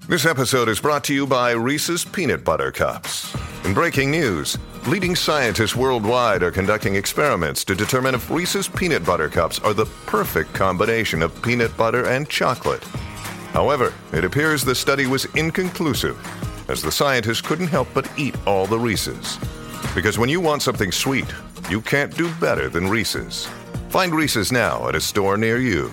This episode is brought to you by Reese's Peanut Butter Cups. In breaking news, leading scientists worldwide are conducting experiments to determine if Reese's Peanut Butter Cups are the perfect combination of peanut butter and chocolate. However, it appears the study was inconclusive, as the scientists couldn't help but eat all the Reese's. Because when you want something sweet, you can't do better than Reese's. Find Reese's now at a store near you.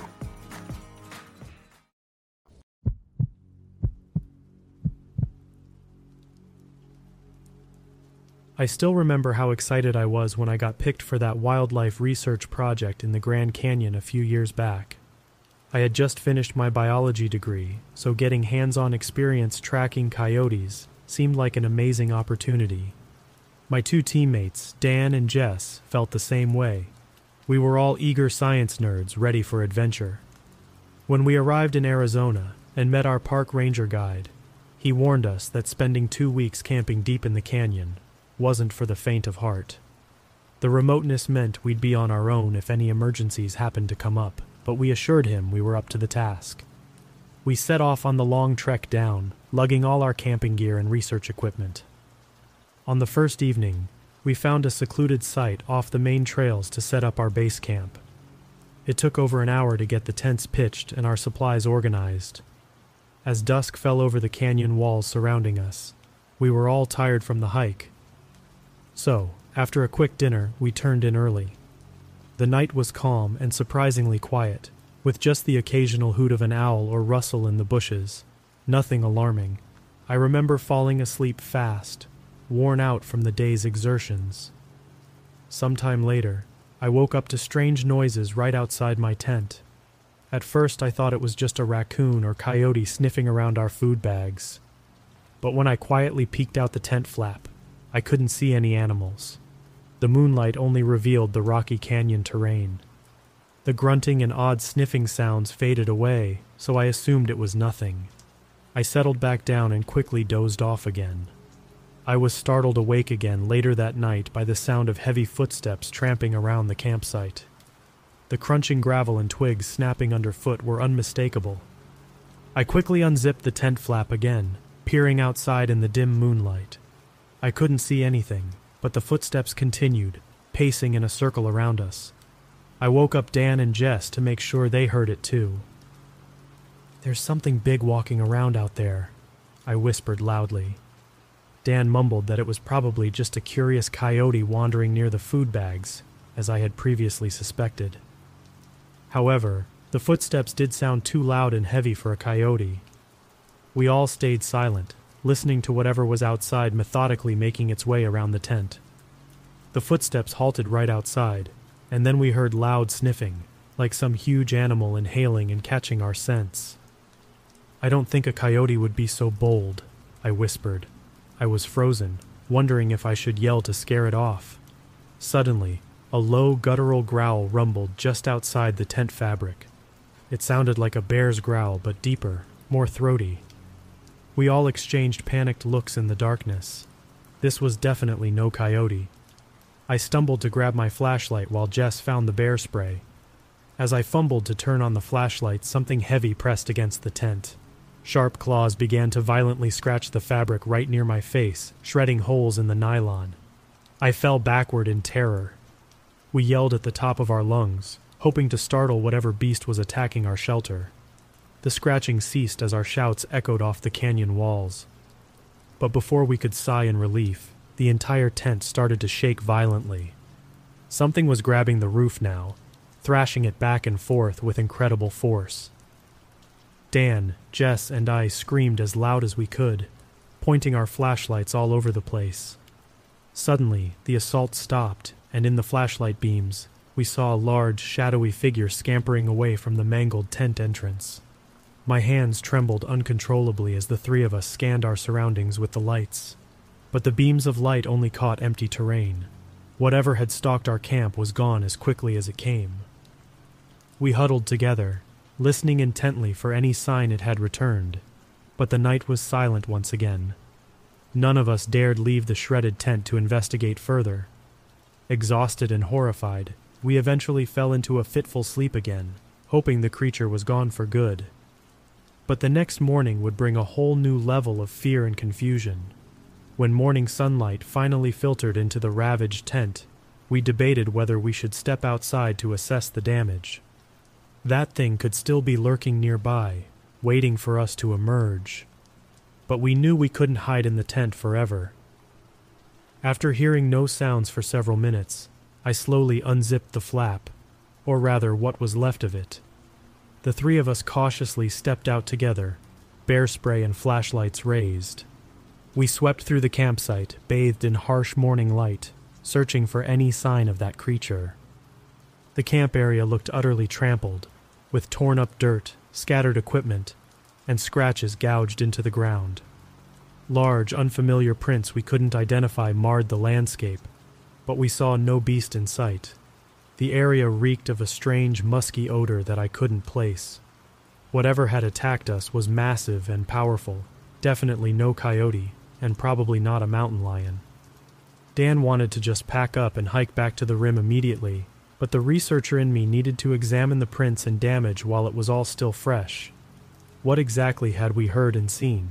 I still remember how excited I was when I got picked for that wildlife research project in the Grand Canyon a few years back. I had just finished my biology degree, so getting hands-on experience tracking coyotes seemed like an amazing opportunity. My two teammates, Dan and Jess, felt the same way. We were all eager science nerds ready for adventure. When we arrived in Arizona and met our park ranger guide, he warned us that spending 2 weeks camping deep in the canyon wasn't for the faint of heart. The remoteness meant we'd be on our own if any emergencies happened to come up, but we assured him we were up to the task. We set off on the long trek down, lugging all our camping gear and research equipment. On the first evening, we found a secluded site off the main trails to set up our base camp. It took over an hour to get the tents pitched and our supplies organized. As dusk fell over the canyon walls surrounding us, we were all tired from the hike. So, after a quick dinner, we turned in early. The night was calm and surprisingly quiet, with just the occasional hoot of an owl or rustle in the bushes. Nothing alarming. I remember falling asleep fast, worn out from the day's exertions. Sometime later, I woke up to strange noises right outside my tent. At first I thought it was just a raccoon or coyote sniffing around our food bags. But when I quietly peeked out the tent flap, I couldn't see any animals. The moonlight only revealed the rocky canyon terrain. The grunting and odd sniffing sounds faded away, so I assumed it was nothing. I settled back down and quickly dozed off again. I was startled awake again later that night by the sound of heavy footsteps tramping around the campsite. The crunching gravel and twigs snapping underfoot were unmistakable. I quickly unzipped the tent flap again, peering outside in the dim moonlight. I couldn't see anything, but the footsteps continued, pacing in a circle around us. I woke up Dan and Jess to make sure they heard it too. "There's something big walking around out there," I whispered loudly. Dan mumbled that it was probably just a curious coyote wandering near the food bags, as I had previously suspected. However, the footsteps did sound too loud and heavy for a coyote. We all stayed silent, listening to whatever was outside methodically making its way around the tent. The footsteps halted right outside, and then we heard loud sniffing, like some huge animal inhaling and catching our scents. "I don't think a coyote would be so bold," I whispered. I was frozen, wondering if I should yell to scare it off. Suddenly, a low guttural growl rumbled just outside the tent fabric. It sounded like a bear's growl, but deeper, more throaty. We all exchanged panicked looks in the darkness. This was definitely no coyote. I stumbled to grab my flashlight while Jess found the bear spray. As I fumbled to turn on the flashlight, something heavy pressed against the tent. Sharp claws began to violently scratch the fabric right near my face, shredding holes in the nylon. I fell backward in terror. We yelled at the top of our lungs, hoping to startle whatever beast was attacking our shelter. The scratching ceased as our shouts echoed off the canyon walls. But before we could sigh in relief, the entire tent started to shake violently. Something was grabbing the roof now, thrashing it back and forth with incredible force. Dan, Jess, and I screamed as loud as we could, pointing our flashlights all over the place. Suddenly, the assault stopped, and in the flashlight beams, we saw a large, shadowy figure scampering away from the mangled tent entrance. My hands trembled uncontrollably as the three of us scanned our surroundings with the lights. But the beams of light only caught empty terrain. Whatever had stalked our camp was gone as quickly as it came. We huddled together, listening intently for any sign it had returned, but the night was silent once again. None of us dared leave the shredded tent to investigate further. Exhausted and horrified, we eventually fell into a fitful sleep again, hoping the creature was gone for good. But the next morning would bring a whole new level of fear and confusion. When morning sunlight finally filtered into the ravaged tent, we debated whether we should step outside to assess the damage. That thing could still be lurking nearby, waiting for us to emerge. But we knew we couldn't hide in the tent forever. After hearing no sounds for several minutes, I slowly unzipped the flap, or rather what was left of it. The three of us cautiously stepped out together, bear spray and flashlights raised. We swept through the campsite, bathed in harsh morning light, searching for any sign of that creature. The camp area looked utterly trampled, with torn-up dirt, scattered equipment, and scratches gouged into the ground. Large, unfamiliar prints we couldn't identify marred the landscape, but we saw no beast in sight. The area reeked of a strange, musky odor that I couldn't place. Whatever had attacked us was massive and powerful, definitely no coyote, and probably not a mountain lion. Dan wanted to just pack up and hike back to the rim immediately, but the researcher in me needed to examine the prints and damage while it was all still fresh. What exactly had we heard and seen?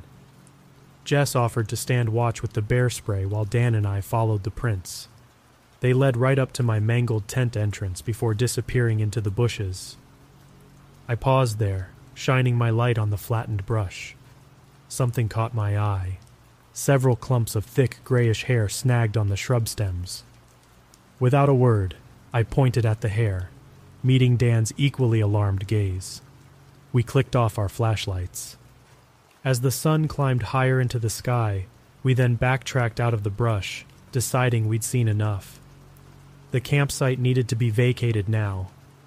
Jess offered to stand watch with the bear spray while Dan and I followed the prints. They led right up to my mangled tent entrance before disappearing into the bushes. I paused there, shining my light on the flattened brush. Something caught my eye. Several clumps of thick grayish hair snagged on the shrub stems. Without a word, I pointed at the hair, meeting Dan's equally alarmed gaze. We clicked off our flashlights. As the sun climbed higher into the sky, we then backtracked out of the brush, deciding we'd seen enough. The campsite needed to be vacated now.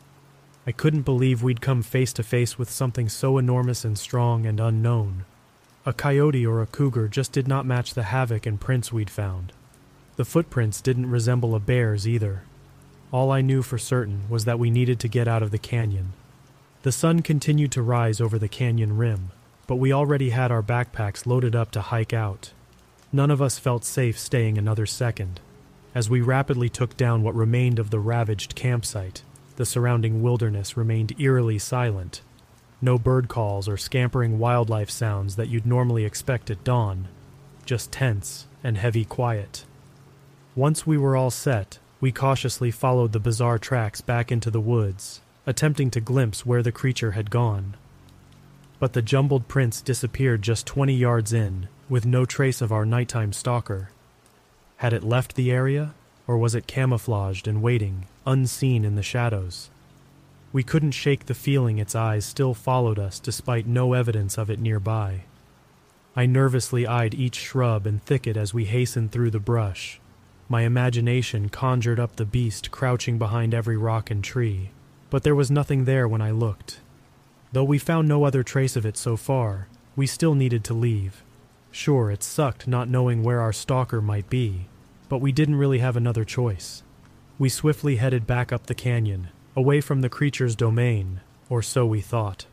I couldn't believe we'd come face to face with something so enormous and strong and unknown. A coyote or a cougar just did not match the havoc and prints we'd found. The footprints didn't resemble a bear's either. All I knew for certain was that we needed to get out of the canyon. The sun continued to rise over the canyon rim, but we already had our backpacks loaded up to hike out. None of us felt safe staying another second. As we rapidly took down what remained of the ravaged campsite, the surrounding wilderness remained eerily silent. No bird calls or scampering wildlife sounds that you'd normally expect at dawn, just tense and heavy quiet. Once we were all set, we cautiously followed the bizarre tracks back into the woods, attempting to glimpse where the creature had gone. But the jumbled prints disappeared just 20 yards in, with no trace of our nighttime stalker. Had it left the area, or was it camouflaged and waiting, unseen in the shadows? We couldn't shake the feeling its eyes still followed us despite no evidence of it nearby. I nervously eyed each shrub and thicket as we hastened through the brush. My imagination conjured up the beast crouching behind every rock and tree, but there was nothing there when I looked. Though we found no other trace of it so far, we still needed to leave. Sure, it sucked not knowing where our stalker might be, but we didn't really have another choice. We swiftly headed back up the canyon, away from the creature's domain, or so we thought.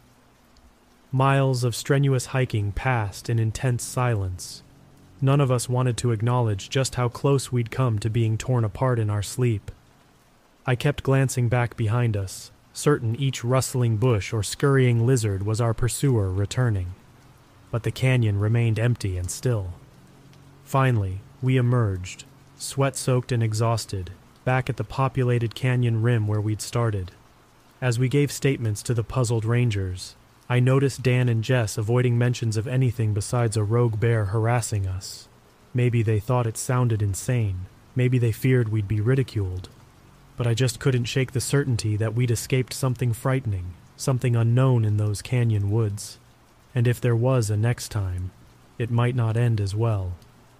Miles of strenuous hiking passed in intense silence. None of us wanted to acknowledge just how close we'd come to being torn apart in our sleep. I kept glancing back behind us, certain each rustling bush or scurrying lizard was our pursuer returning. But the canyon remained empty and still. Finally, we emerged, sweat-soaked and exhausted, back at the populated canyon rim where we'd started. As we gave statements to the puzzled rangers, I noticed Dan and Jess avoiding mentions of anything besides a rogue bear harassing us. Maybe they thought it sounded insane. Maybe they feared we'd be ridiculed. But I just couldn't shake the certainty that we'd escaped something frightening, something unknown in those canyon woods. And if there was a next time, it might not end as well.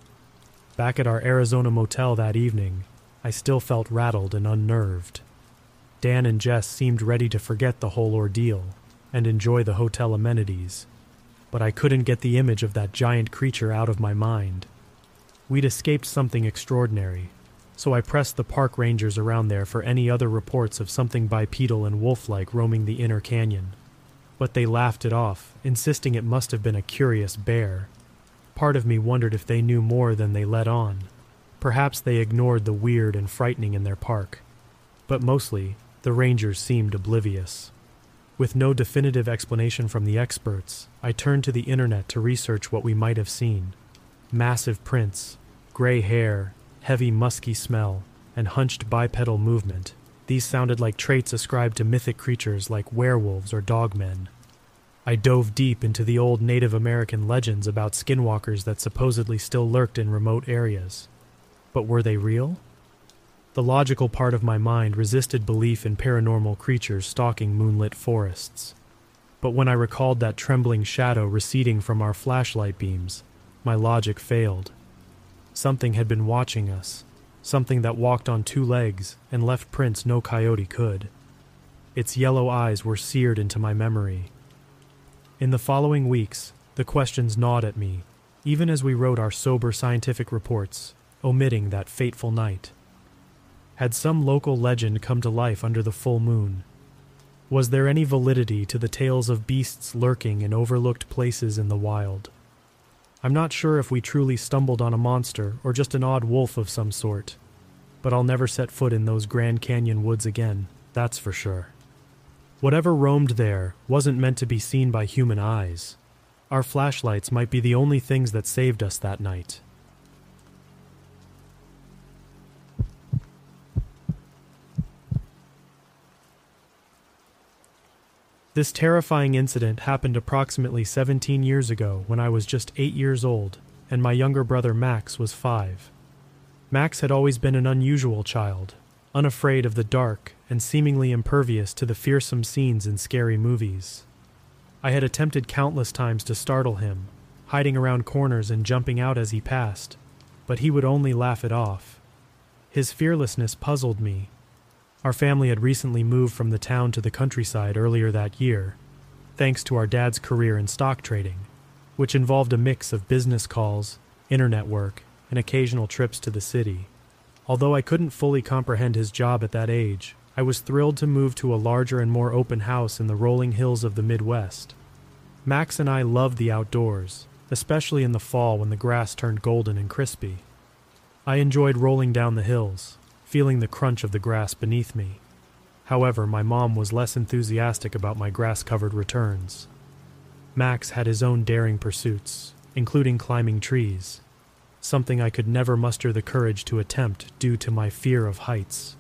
Back at our Arizona motel that evening, I still felt rattled and unnerved. Dan and Jess seemed ready to forget the whole ordeal and enjoy the hotel amenities, but I couldn't get the image of that giant creature out of my mind. We'd escaped something extraordinary, so I pressed the park rangers around there for any other reports of something bipedal and wolf-like roaming the inner canyon. But they laughed it off, insisting it must have been a curious bear. Part of me wondered if they knew more than they let on. Perhaps they ignored the weird and frightening in their park. But mostly, the rangers seemed oblivious. With no definitive explanation from the experts, I turned to the internet to research what we might have seen. Massive prints, gray hair, heavy musky smell, and hunched bipedal movement. These sounded like traits ascribed to mythic creatures like werewolves or dogmen. I dove deep into the old Native American legends about skinwalkers that supposedly still lurked in remote areas. But were they real? The logical part of my mind resisted belief in paranormal creatures stalking moonlit forests. But when I recalled that trembling shadow receding from our flashlight beams, my logic failed. Something had been watching us, something that walked on two legs and left prints no coyote could. Its yellow eyes were seared into my memory. In the following weeks, the questions gnawed at me, even as we wrote our sober scientific reports, omitting that fateful night. Had some local legend come to life under the full moon? Was there any validity to the tales of beasts lurking in overlooked places in the wild? I'm not sure if we truly stumbled on a monster or just an odd wolf of some sort, but I'll never set foot in those Grand Canyon woods again, that's for sure. Whatever roamed there wasn't meant to be seen by human eyes. Our flashlights might be the only things that saved us that night. This terrifying incident happened approximately 17 years ago when I was just 8 years old, and my younger brother Max was 5. Max had always been an unusual child, unafraid of the dark and seemingly impervious to the fearsome scenes in scary movies. I had attempted countless times to startle him, hiding around corners and jumping out as he passed, but he would only laugh it off. His fearlessness puzzled me. Our family had recently moved from the town to the countryside earlier that year, thanks to our dad's career in stock trading, which involved a mix of business calls, internet work, and occasional trips to the city. Although I couldn't fully comprehend his job at that age, I was thrilled to move to a larger and more open house in the rolling hills of the Midwest. Max and I loved the outdoors, especially in the fall when the grass turned golden and crispy. I enjoyed rolling down the hills, feeling the crunch of the grass beneath me. However, my mom was less enthusiastic about my grass-covered returns. Max had his own daring pursuits, including climbing trees, something I could never muster the courage to attempt due to my fear of heights.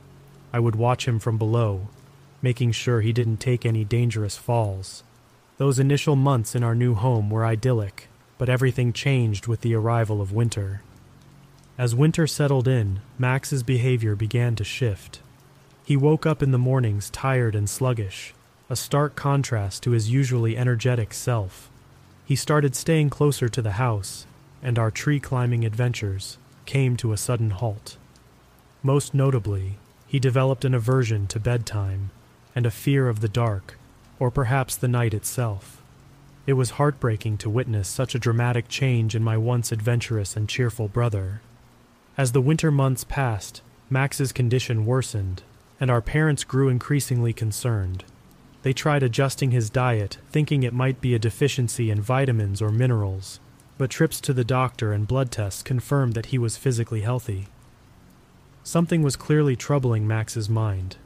I would watch him from below, making sure he didn't take any dangerous falls. Those initial months in our new home were idyllic, but everything changed with the arrival of winter. As winter settled in, Max's behavior began to shift. He woke up in the mornings tired and sluggish, a stark contrast to his usually energetic self. He started staying closer to the house, and our tree-climbing adventures came to a sudden halt. Most notably, he developed an aversion to bedtime and a fear of the dark, or perhaps the night itself. It was heartbreaking to witness such a dramatic change in my once adventurous and cheerful brother. As the winter months passed, Max's condition worsened, and our parents grew increasingly concerned. They tried adjusting his diet, thinking it might be a deficiency in vitamins or minerals, but trips to the doctor and blood tests confirmed that he was physically healthy. Something was clearly troubling Max's mind.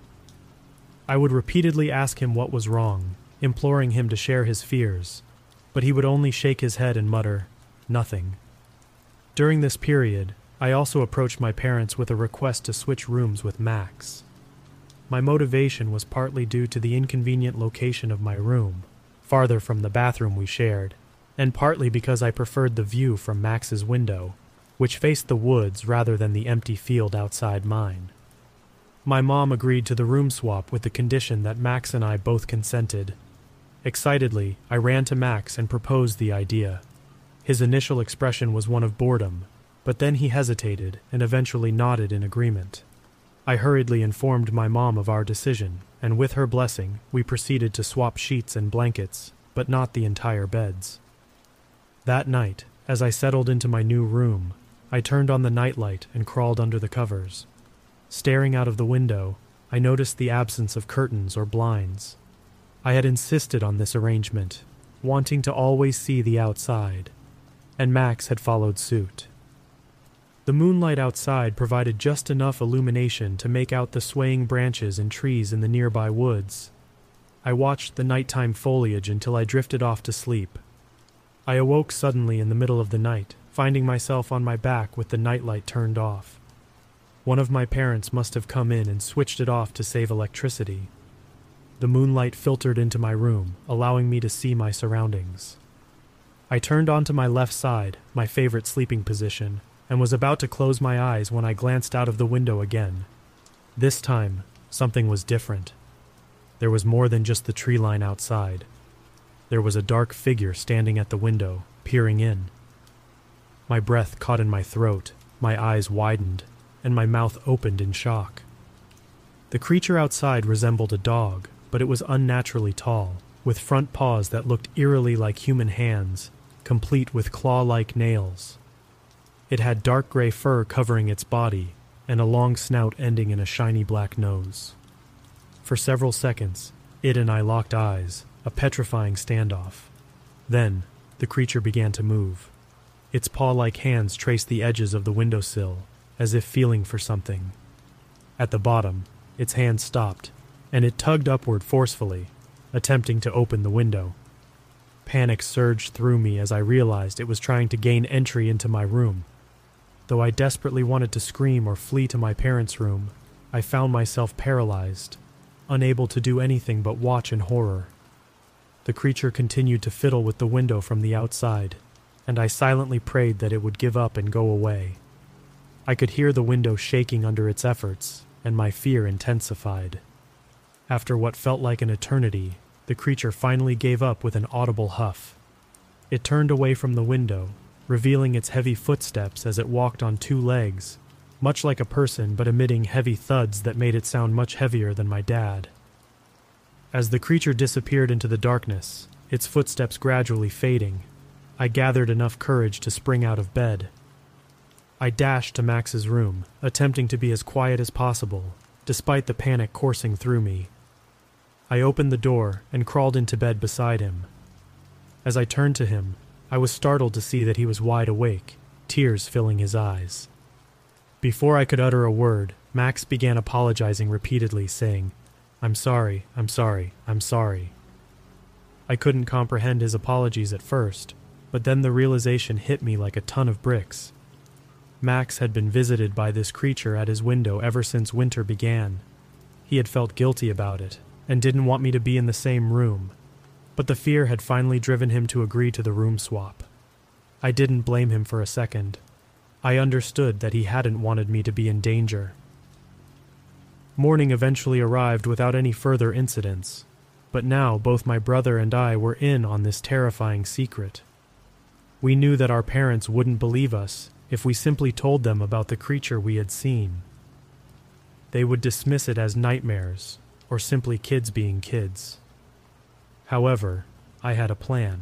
I would repeatedly ask him what was wrong, imploring him to share his fears, but he would only shake his head and mutter, "Nothing." During this period, I also approached my parents with a request to switch rooms with Max. My motivation was partly due to the inconvenient location of my room, farther from the bathroom we shared, and partly because I preferred the view from Max's window, which faced the woods rather than the empty field outside mine. My mom agreed to the room swap with the condition that Max and I both consented. Excitedly, I ran to Max and proposed the idea. His initial expression was one of boredom, but then he hesitated and eventually nodded in agreement. I hurriedly informed my mom of our decision, and with her blessing, we proceeded to swap sheets and blankets, but not the entire beds. That night, as I settled into my new room, I turned on the nightlight and crawled under the covers. Staring out of the window, I noticed the absence of curtains or blinds. I had insisted on this arrangement, wanting to always see the outside, and Max had followed suit. The moonlight outside provided just enough illumination to make out the swaying branches and trees in the nearby woods. I watched the nighttime foliage until I drifted off to sleep. I awoke suddenly in the middle of the night, finding myself on my back with the nightlight turned off. One of my parents must have come in and switched it off to save electricity. The moonlight filtered into my room, allowing me to see my surroundings. I turned onto my left side, my favorite sleeping position, and was about to close my eyes when I glanced out of the window again. This time, something was different. There was more than just the tree line outside. There was a dark figure standing at the window, peering in. My breath caught in my throat, my eyes widened, and my mouth opened in shock. The creature outside resembled a dog, but it was unnaturally tall, with front paws that looked eerily like human hands, complete with claw-like nails. It had dark gray fur covering its body, and a long snout ending in a shiny black nose. For several seconds, it and I locked eyes, a petrifying standoff. Then, the creature began to move. Its paw-like hands traced the edges of the windowsill, as if feeling for something. At the bottom, its hand stopped, and it tugged upward forcefully, attempting to open the window. Panic surged through me as I realized it was trying to gain entry into my room. Though I desperately wanted to scream or flee to my parents' room, I found myself paralyzed, unable to do anything but watch in horror. The creature continued to fiddle with the window from the outside, and I silently prayed that it would give up and go away. I could hear the window shaking under its efforts, and my fear intensified. After what felt like an eternity, the creature finally gave up with an audible huff. It turned away from the window, revealing its heavy footsteps as it walked on two legs, much like a person but emitting heavy thuds that made it sound much heavier than my dad. As the creature disappeared into the darkness, its footsteps gradually fading, I gathered enough courage to spring out of bed. I dashed to Max's room, attempting to be as quiet as possible, despite the panic coursing through me. I opened the door and crawled into bed beside him. As I turned to him, I was startled to see that he was wide awake, tears filling his eyes. Before I could utter a word, Max began apologizing repeatedly, saying, I'm sorry, I'm sorry, I'm sorry." I couldn't comprehend his apologies at first, but then the realization hit me like a ton of bricks. Max had been visited by this creature at his window ever since winter began. He had felt guilty about it, and didn't want me to be in the same room, but the fear had finally driven him to agree to the room swap. I didn't blame him for a second. I understood that he hadn't wanted me to be in danger. Morning eventually arrived without any further incidents, but now both my brother and I were in on this terrifying secret. We knew that our parents wouldn't believe us if we simply told them about the creature we had seen. They would dismiss it as nightmares, or simply kids being kids. However, I had a plan.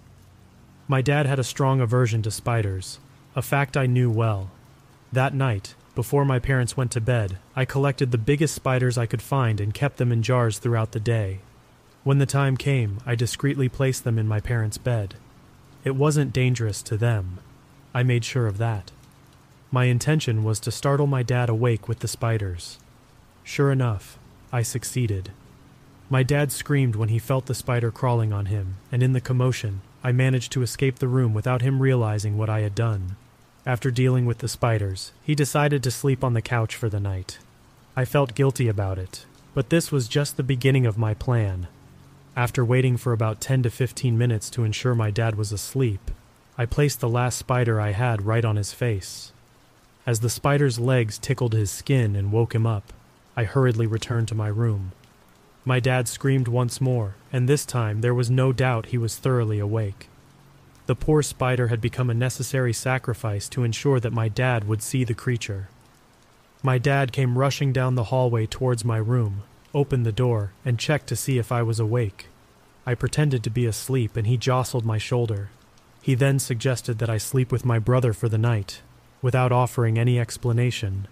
My dad had a strong aversion to spiders, a fact I knew well. That night, before my parents went to bed, I collected the biggest spiders I could find and kept them in jars throughout the day. When the time came, I discreetly placed them in my parents' bed. It wasn't dangerous to them. I made sure of that. My intention was to startle my dad awake with the spiders. Sure enough, I succeeded. My dad screamed when he felt the spider crawling on him, and in the commotion, I managed to escape the room without him realizing what I had done. After dealing with the spiders, he decided to sleep on the couch for the night. I felt guilty about it, but this was just the beginning of my plan. After waiting for about 10 to 15 minutes to ensure my dad was asleep, I placed the last spider I had right on his face. As the spider's legs tickled his skin and woke him up, I hurriedly returned to my room. My dad screamed once more, and this time there was no doubt he was thoroughly awake. The poor spider had become a necessary sacrifice to ensure that my dad would see the creature. My dad came rushing down the hallway towards my room, opened the door, and checked to see if I was awake. I pretended to be asleep, and he jostled my shoulder. He then suggested that I sleep with my brother for the night, without offering any explanation.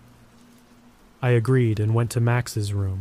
I agreed and went to Max's room.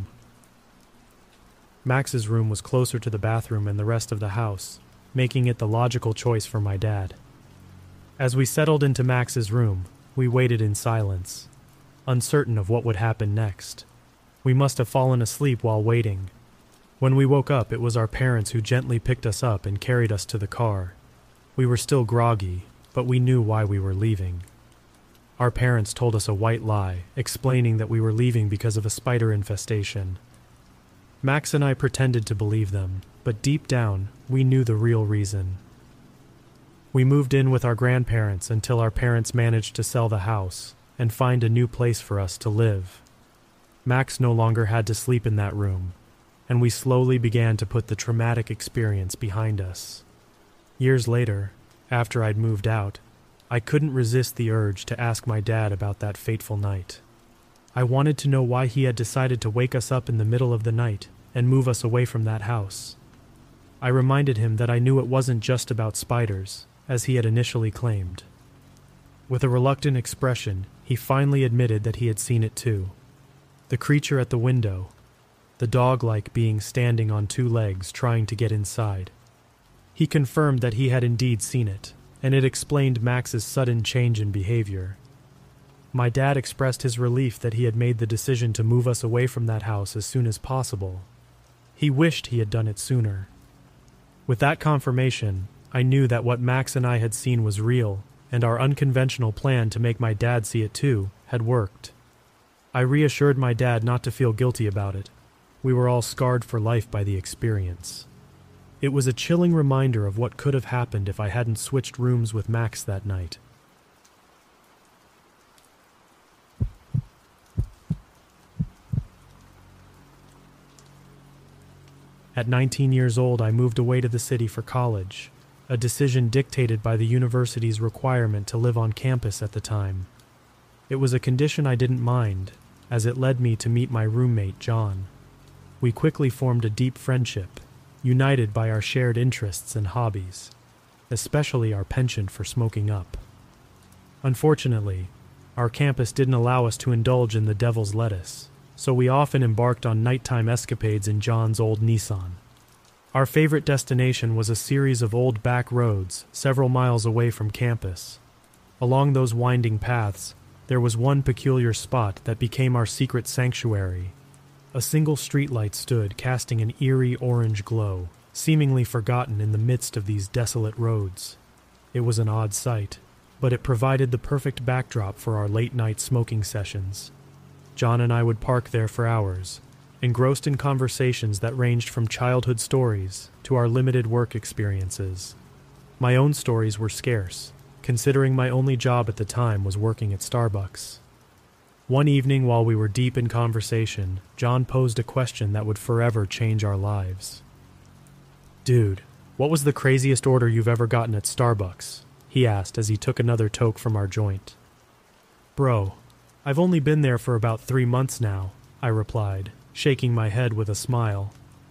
Max's room was closer to the bathroom and the rest of the house, making it the logical choice for my dad. As we settled into Max's room, we waited in silence, uncertain of what would happen next. We must have fallen asleep while waiting. When we woke up, it was our parents who gently picked us up and carried us to the car. We were still groggy, but we knew why we were leaving. Our parents told us a white lie, explaining that we were leaving because of a spider infestation. Max and I pretended to believe them, but deep down, we knew the real reason. We moved in with our grandparents until our parents managed to sell the house and find a new place for us to live. Max no longer had to sleep in that room, and we slowly began to put the traumatic experience behind us. Years later, after I'd moved out, I couldn't resist the urge to ask my dad about that fateful night. I wanted to know why he had decided to wake us up in the middle of the night and move us away from that house. I reminded him that I knew it wasn't just about spiders, as he had initially claimed. With a reluctant expression, he finally admitted that he had seen it too. The creature at the window, the dog-like being standing on two legs trying to get inside. He confirmed that he had indeed seen it, and it explained Max's sudden change in behavior. My dad expressed his relief that he had made the decision to move us away from that house as soon as possible. He wished he had done it sooner. With that confirmation, I knew that what Max and I had seen was real, and our unconventional plan to make my dad see it too had worked. I reassured my dad not to feel guilty about it. We were all scarred for life by the experience. It was a chilling reminder of what could have happened if I hadn't switched rooms with Max that night. At 19 years old, I moved away to the city for college, a decision dictated by the university's requirement to live on campus at the time. It was a condition I didn't mind, as it led me to meet my roommate, John. We quickly formed a deep friendship, united by our shared interests and hobbies, especially our penchant for smoking up. Unfortunately, our campus didn't allow us to indulge in the devil's lettuce, so we often embarked on nighttime escapades in John's old Nissan. Our favorite destination was a series of old back roads several miles away from campus. Along those winding paths, there was one peculiar spot that became our secret sanctuary. A single streetlight stood, casting an eerie orange glow, seemingly forgotten in the midst of these desolate roads. It was an odd sight, but it provided the perfect backdrop for our late-night smoking sessions. John and I would park there for hours, engrossed in conversations that ranged from childhood stories to our limited work experiences. My own stories were scarce, considering my only job at the time was working at Starbucks. One evening while we were deep in conversation, John posed a question that would forever change our lives. "Dude, what was the craziest order you've ever gotten at Starbucks?" he asked as he took another toke from our joint. "Bro, I've only been there for about 3 months now," I replied, shaking my head with a smile.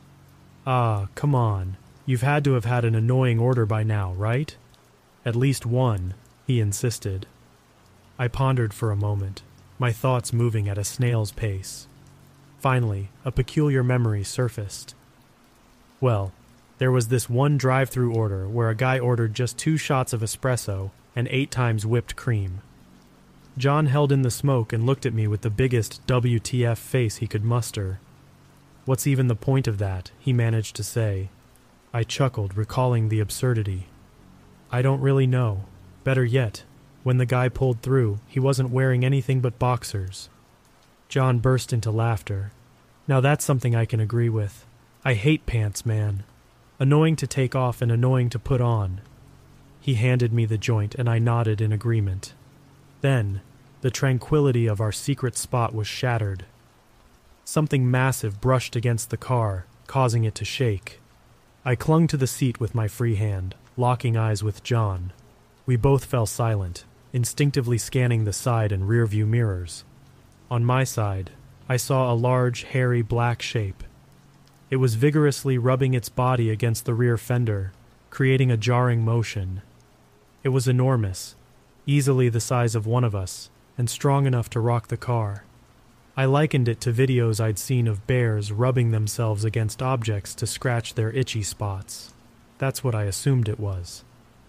"Ah, come on. You've had to have had an annoying order by now, right?" "At least one," he insisted. I pondered for a moment, my thoughts moving at a snail's pace. Finally, a peculiar memory surfaced. Well, there was this one drive-through order where a guy ordered just 2 shots of espresso and 8 times whipped cream. John held in the smoke and looked at me with the biggest WTF face he could muster. "What's even the point of that?" he managed to say. I chuckled, recalling the absurdity. "I don't really know. Better yet, when the guy pulled through, he wasn't wearing anything but boxers." John burst into laughter. "Now that's something I can agree with. I hate pants, man. Annoying to take off and annoying to put on." He handed me the joint and I nodded in agreement. Then, the tranquility of our secret spot was shattered. Something massive brushed against the car, causing it to shake. I clung to the seat with my free hand, locking eyes with John. We both fell silent, instinctively scanning the side and rear-view mirrors. On my side, I saw a large, hairy black shape. It was vigorously rubbing its body against the rear fender, creating a jarring motion. It was enormous, easily the size of one of us, and strong enough to rock the car. I likened it to videos I'd seen of bears rubbing themselves against objects to scratch their itchy spots. That's what I assumed it was.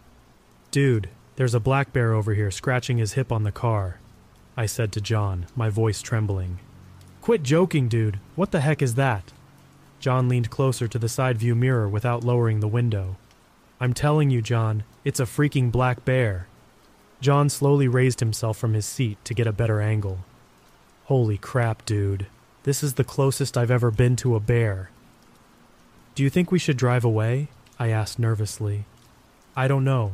"Dude, there's a black bear over here scratching his hip on the car," I said to John, my voice trembling. "Quit joking, dude. What the heck is that?" John leaned closer to the side view mirror without lowering the window. "I'm telling you, John, it's a freaking black bear." John slowly raised himself from his seat to get a better angle. "Holy crap, dude. This is the closest I've ever been to a bear." "Do you think we should drive away?" I asked nervously. I don't know.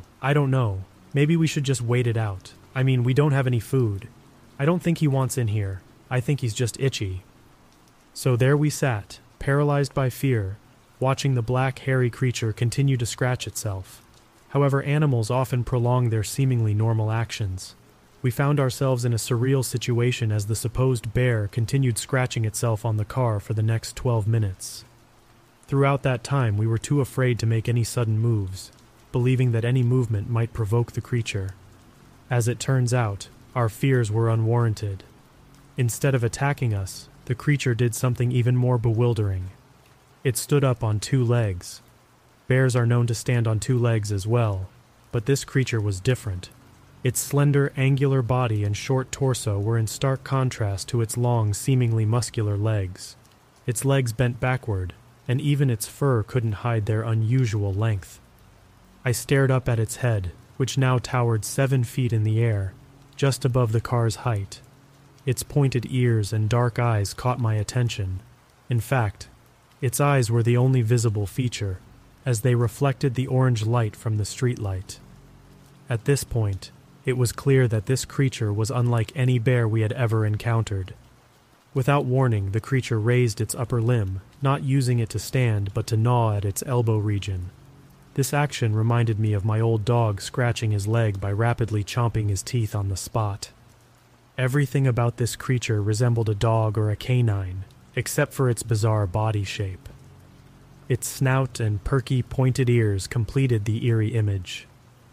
Maybe we should just wait it out. I mean, we don't have any food. I don't think he wants in here. I think he's just itchy." So there we sat, paralyzed by fear, watching the black, hairy creature continue to scratch itself. However, animals often prolong their seemingly normal actions. We found ourselves in a surreal situation as the supposed bear continued scratching itself on the car for the next 12 minutes. Throughout that time, we were too afraid to make any sudden moves, believing that any movement might provoke the creature. As it turns out, our fears were unwarranted. Instead of attacking us, the creature did something even more bewildering. It stood up on 2 legs. Bears are known to stand on 2 legs as well, but this creature was different. Its slender, angular body and short torso were in stark contrast to its long, seemingly muscular legs. Its legs bent backward, and even its fur couldn't hide their unusual length. I stared up at its head, which now towered 7 feet in the air, just above the car's height. Its pointed ears and dark eyes caught my attention. In fact, its eyes were the only visible feature, as they reflected the orange light from the streetlight. At this point, it was clear that this creature was unlike any bear we had ever encountered. Without warning, the creature raised its upper limb, not using it to stand but to gnaw at its elbow region. This action reminded me of my old dog scratching his leg by rapidly chomping his teeth on the spot. Everything about this creature resembled a dog or a canine, except for its bizarre body shape. Its snout and perky, pointed ears completed the eerie image.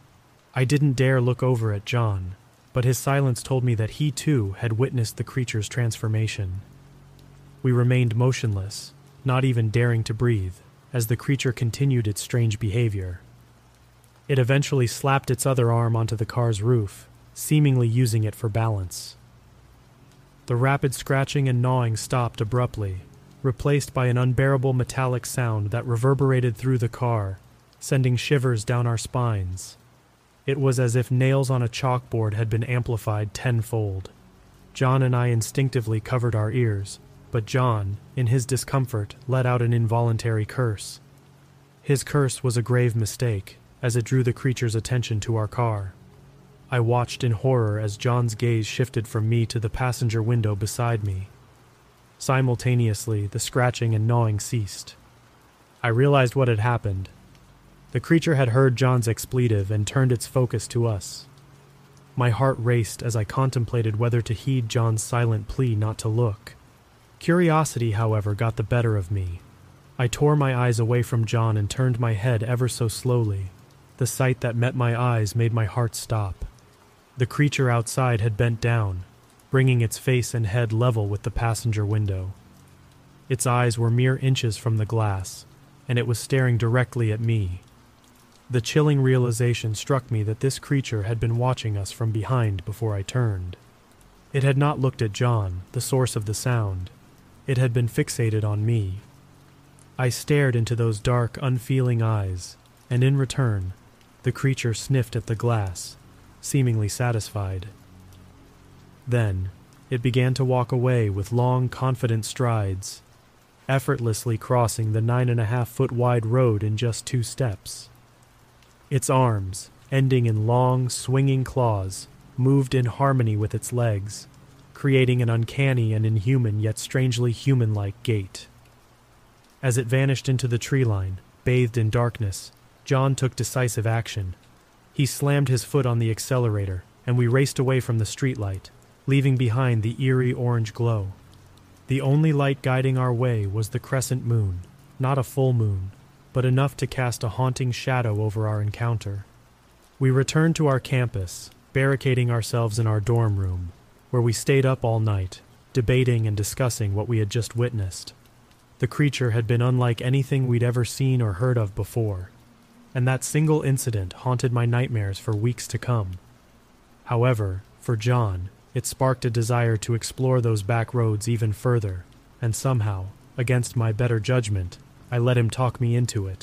I didn't dare look over at John, but his silence told me that he too had witnessed the creature's transformation. We remained motionless, not even daring to breathe, as the creature continued its strange behavior. It eventually slapped its other arm onto the car's roof, seemingly using it for balance. The rapid scratching and gnawing stopped abruptly, replaced by an unbearable metallic sound that reverberated through the car, sending shivers down our spines. It was as if nails on a chalkboard had been amplified tenfold. John and I instinctively covered our ears, but John, in his discomfort, let out an involuntary curse. His curse was a grave mistake, as it drew the creature's attention to our car. I watched in horror as John's gaze shifted from me to the passenger window beside me. Simultaneously, the scratching and gnawing ceased. I realized what had happened. The creature had heard John's expletive and turned its focus to us. My heart raced as I contemplated whether to heed John's silent plea not to look. Curiosity, however, got the better of me. I tore my eyes away from John and turned my head ever so slowly. The sight that met my eyes made my heart stop. The creature outside had bent down, bringing its face and head level with the passenger window. Its eyes were mere inches from the glass, and it was staring directly at me. The chilling realization struck me that this creature had been watching us from behind before I turned. It had not looked at John, the source of the sound. It had been fixated on me. I stared into those dark, unfeeling eyes, and in return, the creature sniffed at the glass, seemingly satisfied. Then, it began to walk away with long, confident strides, effortlessly crossing the 9.5-foot wide road in just 2 steps. Its arms, ending in long, swinging claws, moved in harmony with its legs, creating an uncanny and inhuman yet strangely human-like gait. As it vanished into the tree line, bathed in darkness, John took decisive action. He slammed his foot on the accelerator, and we raced away from the streetlight, leaving behind the eerie orange glow. The only light guiding our way was the crescent moon, not a full moon, but enough to cast a haunting shadow over our encounter. We returned to our campus, barricading ourselves in our dorm room, where we stayed up all night, debating and discussing what we had just witnessed. The creature had been unlike anything we'd ever seen or heard of before, and that single incident haunted my nightmares for weeks to come. However, for John, it sparked a desire to explore those back roads even further, and somehow, Against my better judgment, I let him talk me into it.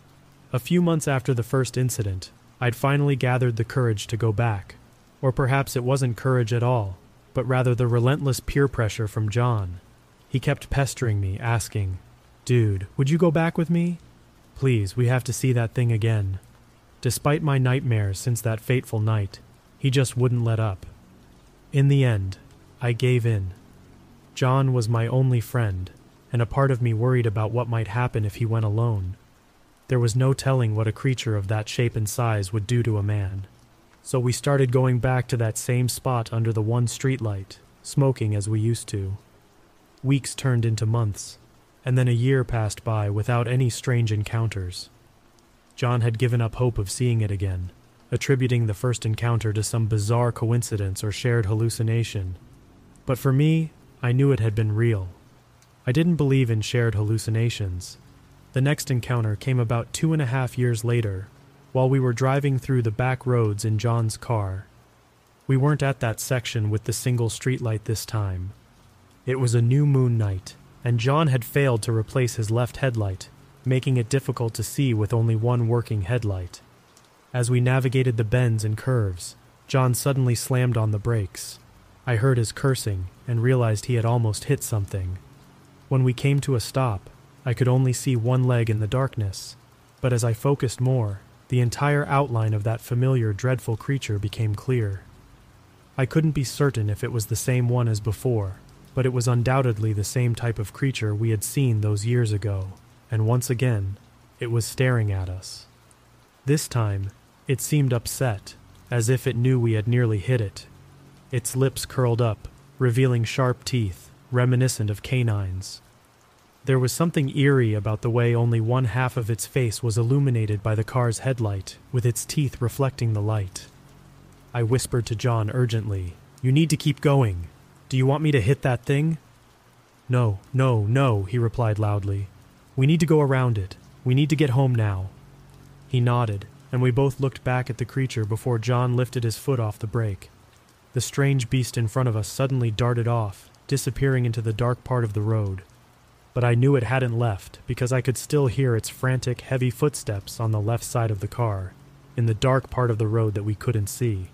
A few months after the first incident, I'd finally gathered the courage to go back. Or perhaps it wasn't courage at all, but rather the relentless peer pressure from John. He kept pestering me, asking, "Dude, would you go back with me? Please, we have to see that thing again." Despite my nightmares since that fateful night, he just wouldn't let up. In the end, I gave in. John was my only friend, and a part of me worried about what might happen if he went alone. There was no telling what a creature of that shape and size would do to a man. So we started going back to that same spot under the one streetlight, smoking as we used to. Weeks turned into months, and then a year passed by without any strange encounters. John had given up hope of seeing it again, attributing the first encounter to some bizarre coincidence or shared hallucination. But for me, I knew it had been real. I didn't believe in shared hallucinations. The next encounter came about 2.5 years later, while we were driving through the back roads in John's car. We weren't at that section with the single streetlight this time. It was a new moon night, and John had failed to replace his left headlight, making it difficult to see with only one working headlight. As we navigated the bends and curves, John suddenly slammed on the brakes. I heard his cursing and realized he had almost hit something. When we came to a stop, I could only see one leg in the darkness, but as I focused more, the entire outline of that familiar, dreadful creature became clear. I couldn't be certain if it was the same one as before, but it was undoubtedly the same type of creature we had seen those years ago, and once again, it was staring at us. This time, it seemed upset, as if it knew we had nearly hit it. Its lips curled up, revealing sharp teeth, reminiscent of canines. There was something eerie about the way only one half of its face was illuminated by the car's headlight, with its teeth reflecting the light. I whispered to John urgently, "You need to keep going. Do you want me to hit that thing?" "No, no, no," he replied loudly. "We need to go around it. We need to get home now." He nodded, and we both looked back at the creature before John lifted his foot off the brake. The strange beast in front of us suddenly darted off, disappearing into the dark part of the road. But I knew it hadn't left because I could still hear its frantic, heavy footsteps on the left side of the car, in the dark part of the road that we couldn't see.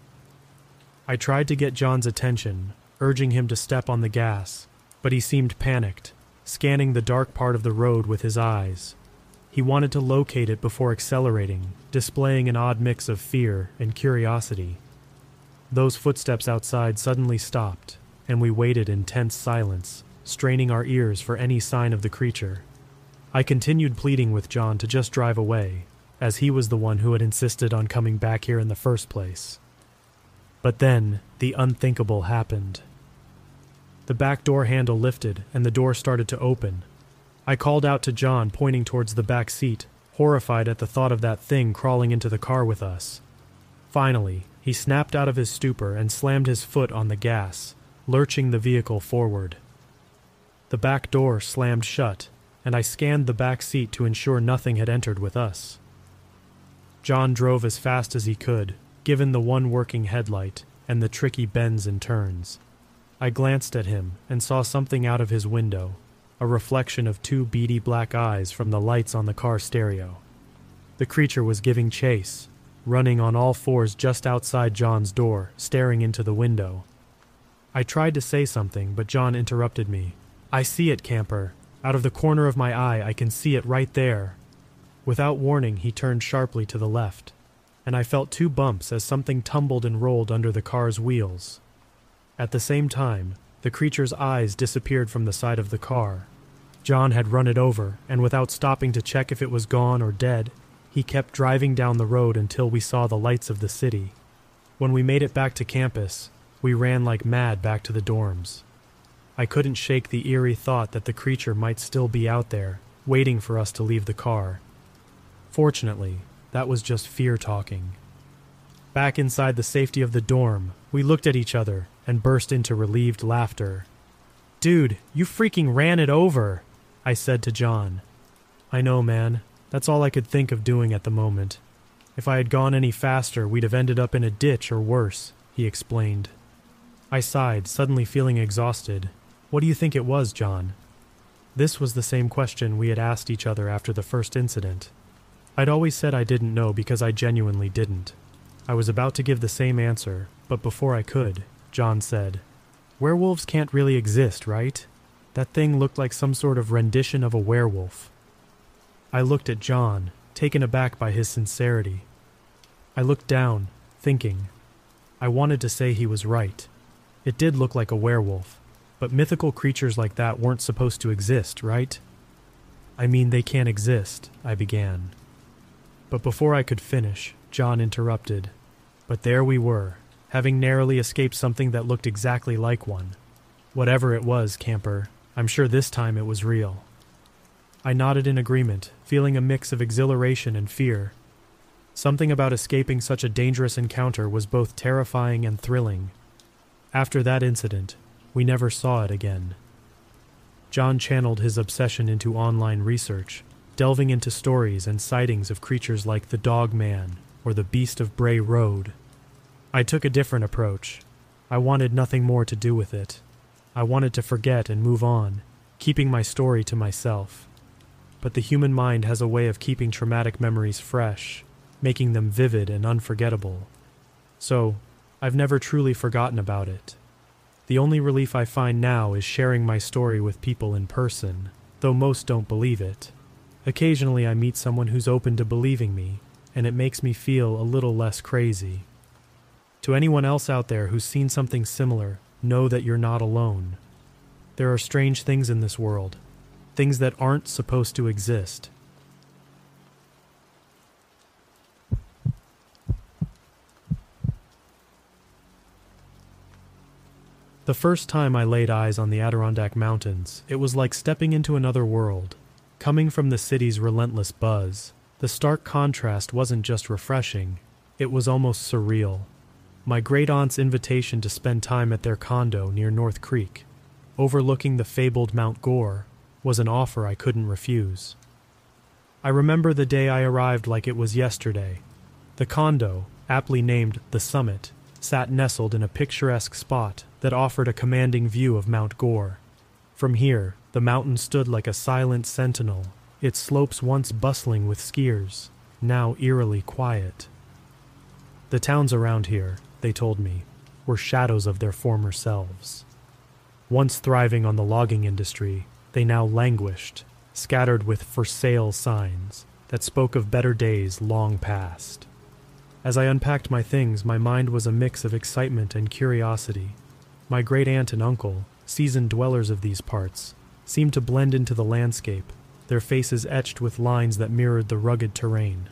I tried to get John's attention, urging him to step on the gas, but he seemed panicked, scanning the dark part of the road with his eyes. He wanted to locate it before accelerating, displaying an odd mix of fear and curiosity. Those footsteps outside suddenly stopped, and we waited in tense silence, straining our ears for any sign of the creature. I continued pleading with John to just drive away, as he was the one who had insisted on coming back here in the first place. But then, the unthinkable happened. The back door handle lifted, and the door started to open. I called out to John, pointing towards the back seat, horrified at the thought of that thing crawling into the car with us. Finally, he snapped out of his stupor and slammed his foot on the gas, lurching the vehicle forward. The back door slammed shut, and I scanned the back seat to ensure nothing had entered with us. John drove as fast as he could, given the one working headlight and the tricky bends and turns. I glanced at him and saw something out of his window, a reflection of two beady black eyes from the lights on the car stereo. The creature was giving chase, running on all fours just outside John's door, staring into the window. I tried to say something, but John interrupted me. "I see it, camper. Out of the corner of my eye, I can see it right there." Without warning, he turned sharply to the left, and I felt 2 bumps as something tumbled and rolled under the car's wheels. At the same time, the creature's eyes disappeared from the side of the car. John had run it over, and without stopping to check if it was gone or dead, he kept driving down the road until we saw the lights of the city. When we made it back to campus, we ran like mad back to the dorms. I couldn't shake the eerie thought that the creature might still be out there, waiting for us to leave the car. Fortunately, that was just fear talking. Back inside the safety of the dorm, we looked at each other and burst into relieved laughter. "Dude, you freaking ran it over," I said to John. "I know, man. That's all I could think of doing at the moment. If I had gone any faster, we'd have ended up in a ditch or worse," he explained. I sighed, suddenly feeling exhausted. "What do you think it was, John?" This was the same question we had asked each other after the first incident. I'd always said I didn't know because I genuinely didn't. I was about to give the same answer, but before I could, John said, "Werewolves can't really exist, right? That thing looked like some sort of rendition of a werewolf." I looked at John, taken aback by his sincerity. I looked down, thinking. I wanted to say he was right. It did look like a werewolf, but mythical creatures like that weren't supposed to exist, right? "I mean, they can't exist," I began. But before I could finish, John interrupted. But there we were, having narrowly escaped something that looked exactly like one. "Whatever it was, camper, I'm sure this time it was real." I nodded in agreement, feeling a mix of exhilaration and fear. Something about escaping such a dangerous encounter was both terrifying and thrilling. After that incident, we never saw it again. John channeled his obsession into online research, delving into stories and sightings of creatures like the Dog Man or the Beast of Bray Road. I took a different approach. I wanted nothing more to do with it. I wanted to forget and move on, keeping my story to myself. But the human mind has a way of keeping traumatic memories fresh, making them vivid and unforgettable. So, I've never truly forgotten about it. The only relief I find now is sharing my story with people in person, though most don't believe it. Occasionally I meet someone who's open to believing me, and it makes me feel a little less crazy. To anyone else out there who's seen something similar, know that you're not alone. There are strange things in this world, things that aren't supposed to exist. The first time I laid eyes on the Adirondack Mountains, it was like stepping into another world. Coming from the city's relentless buzz, the stark contrast wasn't just refreshing, it was almost surreal. My great-aunt's invitation to spend time at their condo near North Creek, overlooking the fabled Mount Gore, was an offer I couldn't refuse. I remember the day I arrived like it was yesterday. The condo, aptly named The Summit, sat nestled in a picturesque spot that offered a commanding view of Mount Gore. From here, the mountain stood like a silent sentinel, its slopes once bustling with skiers, now eerily quiet. The towns around here, they told me, were shadows of their former selves. Once thriving on the logging industry, they now languished, scattered with "for sale" signs that spoke of better days long past. As I unpacked my things, my mind was a mix of excitement and curiosity. My great-aunt and uncle, seasoned dwellers of these parts, seemed to blend into the landscape, their faces etched with lines that mirrored the rugged terrain.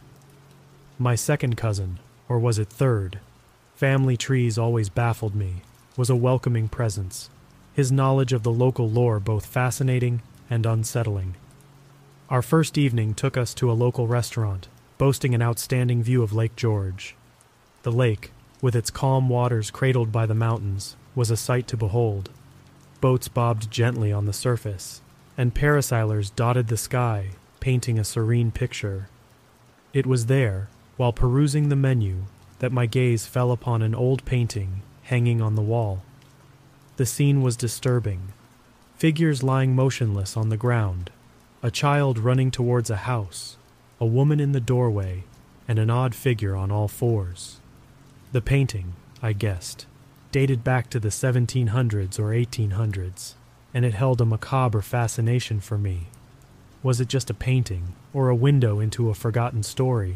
My second cousin, or was it third? Family trees always baffled me, was a welcoming presence, his knowledge of the local lore both fascinating and unsettling. Our first evening took us to a local restaurant, boasting an outstanding view of Lake George. The lake, with its calm waters cradled by the mountains, was a sight to behold. Boats bobbed gently on the surface, and parasailers dotted the sky, painting a serene picture. It was there, while perusing the menu, that my gaze fell upon an old painting hanging on the wall. The scene was disturbing. Figures lying motionless on the ground, a child running towards a house, a woman in the doorway, and an odd figure on all fours. The painting, I guessed, dated back to the 1700s or 1800s, and it held a macabre fascination for me. Was it just a painting, or a window into a forgotten story?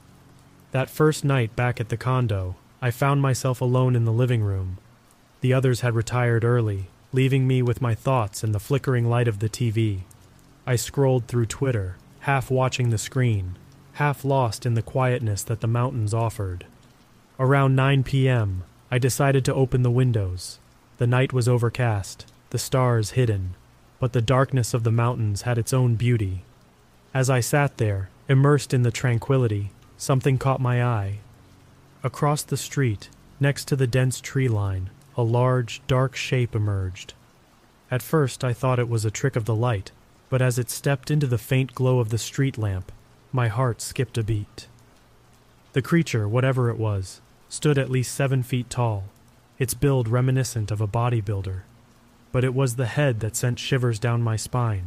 That first night back at the condo, I found myself alone in the living room. The others had retired early, leaving me with my thoughts and the flickering light of the TV. I scrolled through Twitter, half watching the screen, half lost in the quietness that the mountains offered. Around 9 p.m., I decided to open the windows. The night was overcast, the stars hidden, but the darkness of the mountains had its own beauty. As I sat there, immersed in the tranquility, something caught my eye. Across the street, next to the dense tree line, a large, dark shape emerged. At first I thought it was a trick of the light, but as it stepped into the faint glow of the street lamp, my heart skipped a beat. The creature, whatever it was, stood at least 7 feet tall, its build reminiscent of a bodybuilder. But it was the head that sent shivers down my spine,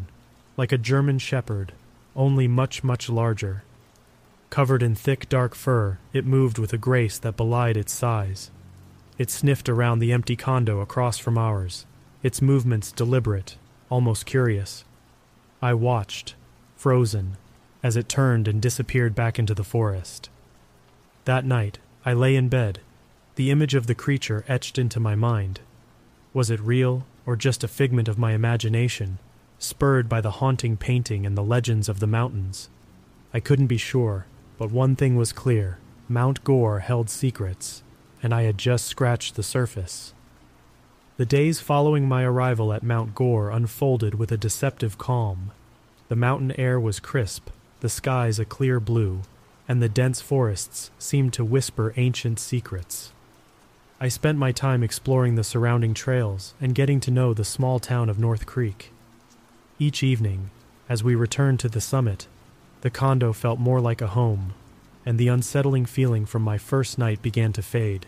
like a German shepherd, only much, much larger. Covered in thick, dark fur, it moved with a grace that belied its size. It sniffed around the empty condo across from ours, its movements deliberate, almost curious. I watched, frozen, as it turned and disappeared back into the forest. That night, I lay in bed, the image of the creature etched into my mind. Was it real, or just a figment of my imagination, spurred by the haunting painting and the legends of the mountains? I couldn't be sure, but one thing was clear: Mount Gore held secrets, and I had just scratched the surface. The days following my arrival at Mount Gore unfolded with a deceptive calm. The mountain air was crisp, the skies a clear blue, and the dense forests seemed to whisper ancient secrets. I spent my time exploring the surrounding trails and getting to know the small town of North Creek. Each evening, as we returned to the summit, the condo felt more like a home, and the unsettling feeling from my first night began to fade.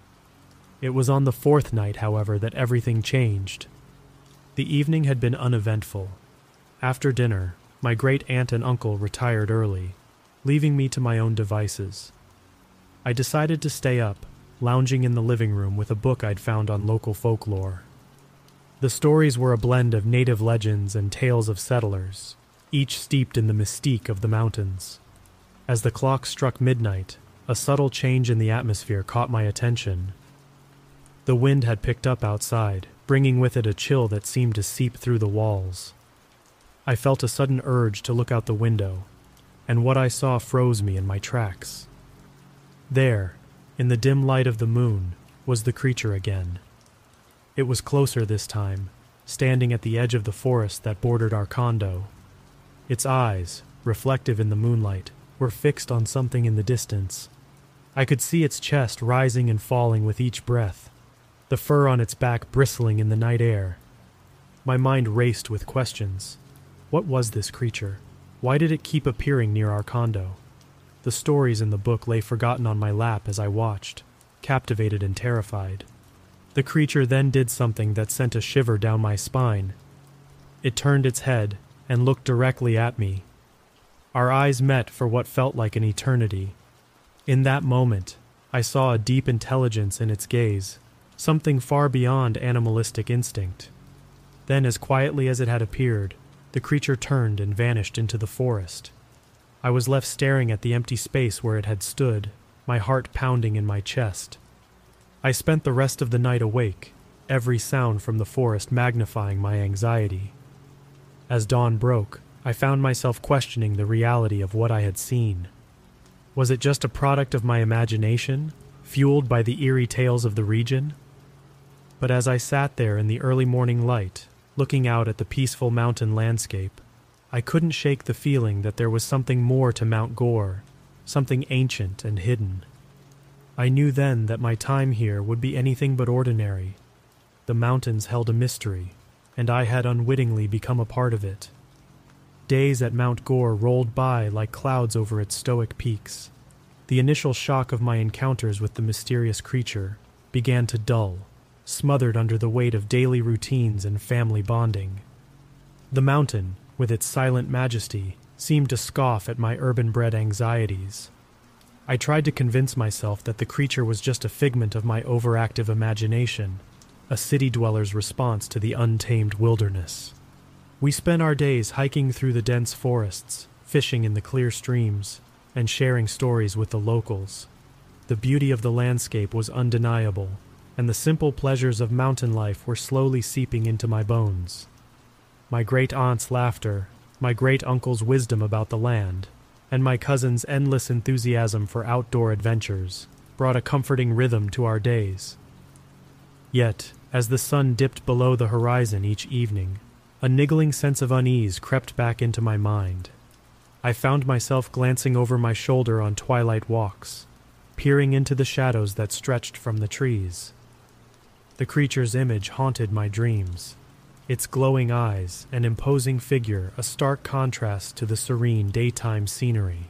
It was on the fourth night, however, that everything changed. The evening had been uneventful. After dinner, my great-aunt and uncle retired early, leaving me to my own devices. I decided to stay up, lounging in the living room with a book I'd found on local folklore. The stories were a blend of native legends and tales of settlers, each steeped in the mystique of the mountains. As the clock struck midnight, a subtle change in the atmosphere caught my attention. The wind had picked up outside, bringing with it a chill that seemed to seep through the walls. I felt a sudden urge to look out the window, and what I saw froze me in my tracks. There, in the dim light of the moon, was the creature again. It was closer this time, standing at the edge of the forest that bordered our condo. Its eyes, reflective in the moonlight, were fixed on something in the distance. I could see its chest rising and falling with each breath, the fur on its back bristling in the night air. My mind raced with questions. What was this creature? Why did it keep appearing near our condo? The stories in the book lay forgotten on my lap as I watched, captivated and terrified. The creature then did something that sent a shiver down my spine. It turned its head and looked directly at me. Our eyes met for what felt like an eternity. In that moment, I saw a deep intelligence in its gaze, something far beyond animalistic instinct. Then, as quietly as it had appeared, the creature turned and vanished into the forest. I was left staring at the empty space where it had stood, my heart pounding in my chest. I spent the rest of the night awake, every sound from the forest magnifying my anxiety. As dawn broke, I found myself questioning the reality of what I had seen. Was it just a product of my imagination, fueled by the eerie tales of the region? But as I sat there in the early morning light, looking out at the peaceful mountain landscape, I couldn't shake the feeling that there was something more to Mount Gore, something ancient and hidden. I knew then that my time here would be anything but ordinary. The mountains held a mystery, and I had unwittingly become a part of it. Days at Mount Gore rolled by like clouds over its stoic peaks. The initial shock of my encounters with the mysterious creature began to dull, smothered under the weight of daily routines and family bonding. The mountain, with its silent majesty, seemed to scoff at my urban-bred anxieties. I tried to convince myself that the creature was just a figment of my overactive imagination, a city dweller's response to the untamed wilderness. We spent our days hiking through the dense forests, fishing in the clear streams, and sharing stories with the locals. The beauty of the landscape was undeniable, and the simple pleasures of mountain life were slowly seeping into my bones. My great-aunt's laughter, my great-uncle's wisdom about the land, and my cousin's endless enthusiasm for outdoor adventures brought a comforting rhythm to our days. Yet, as the sun dipped below the horizon each evening, a niggling sense of unease crept back into my mind. I found myself glancing over my shoulder on twilight walks, peering into the shadows that stretched from the trees. The creature's image haunted my dreams, its glowing eyes and imposing figure a stark contrast to the serene daytime scenery.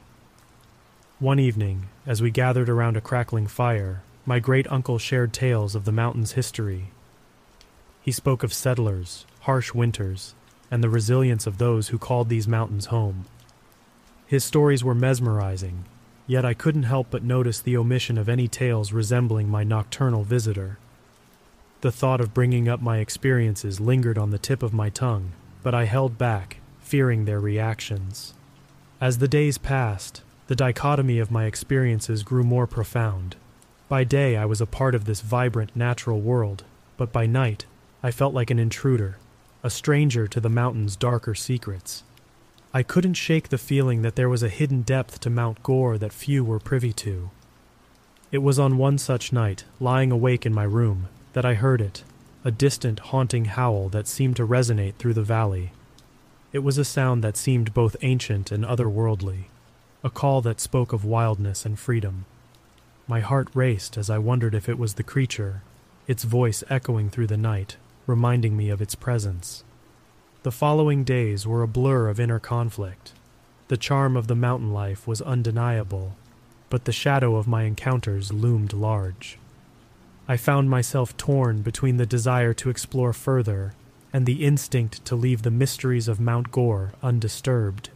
One evening, as we gathered around a crackling fire, my great-uncle shared tales of the mountain's history. He spoke of settlers, harsh winters, and the resilience of those who called these mountains home. His stories were mesmerizing, yet I couldn't help but notice the omission of any tales resembling my nocturnal visitor. The thought of bringing up my experiences lingered on the tip of my tongue, but I held back, fearing their reactions. As the days passed, the dichotomy of my experiences grew more profound. By day, I was a part of this vibrant natural world, but by night, I felt like an intruder, a stranger to the mountain's darker secrets. I couldn't shake the feeling that there was a hidden depth to Mount Gore that few were privy to. It was on one such night, lying awake in my room, that I heard it, a distant, haunting howl that seemed to resonate through the valley. It was a sound that seemed both ancient and otherworldly, a call that spoke of wildness and freedom. My heart raced as I wondered if it was the creature, its voice echoing through the night, reminding me of its presence. The following days were a blur of inner conflict. The charm of the mountain life was undeniable, but the shadow of my encounters loomed large. I found myself torn between the desire to explore further and the instinct to leave the mysteries of Mount Gore undisturbed.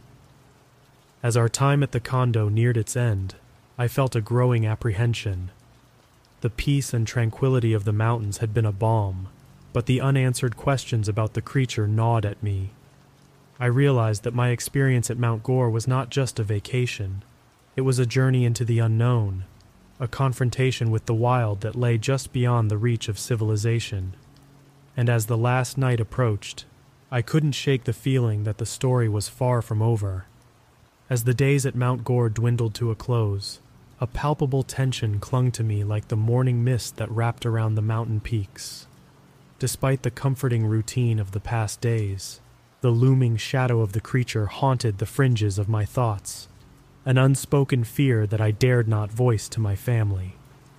As our time at the condo neared its end, I felt a growing apprehension. The peace and tranquility of the mountains had been a balm, but the unanswered questions about the creature gnawed at me. I realized that my experience at Mount Gore was not just a vacation. It was a journey into the unknown, a confrontation with the wild that lay just beyond the reach of civilization. And as the last night approached, I couldn't shake the feeling that the story was far from over. As the days at Mount Gore dwindled to a close, a palpable tension clung to me like the morning mist that wrapped around the mountain peaks. Despite the comforting routine of the past days, the looming shadow of the creature haunted the fringes of my thoughts, an unspoken fear that I dared not voice to my family.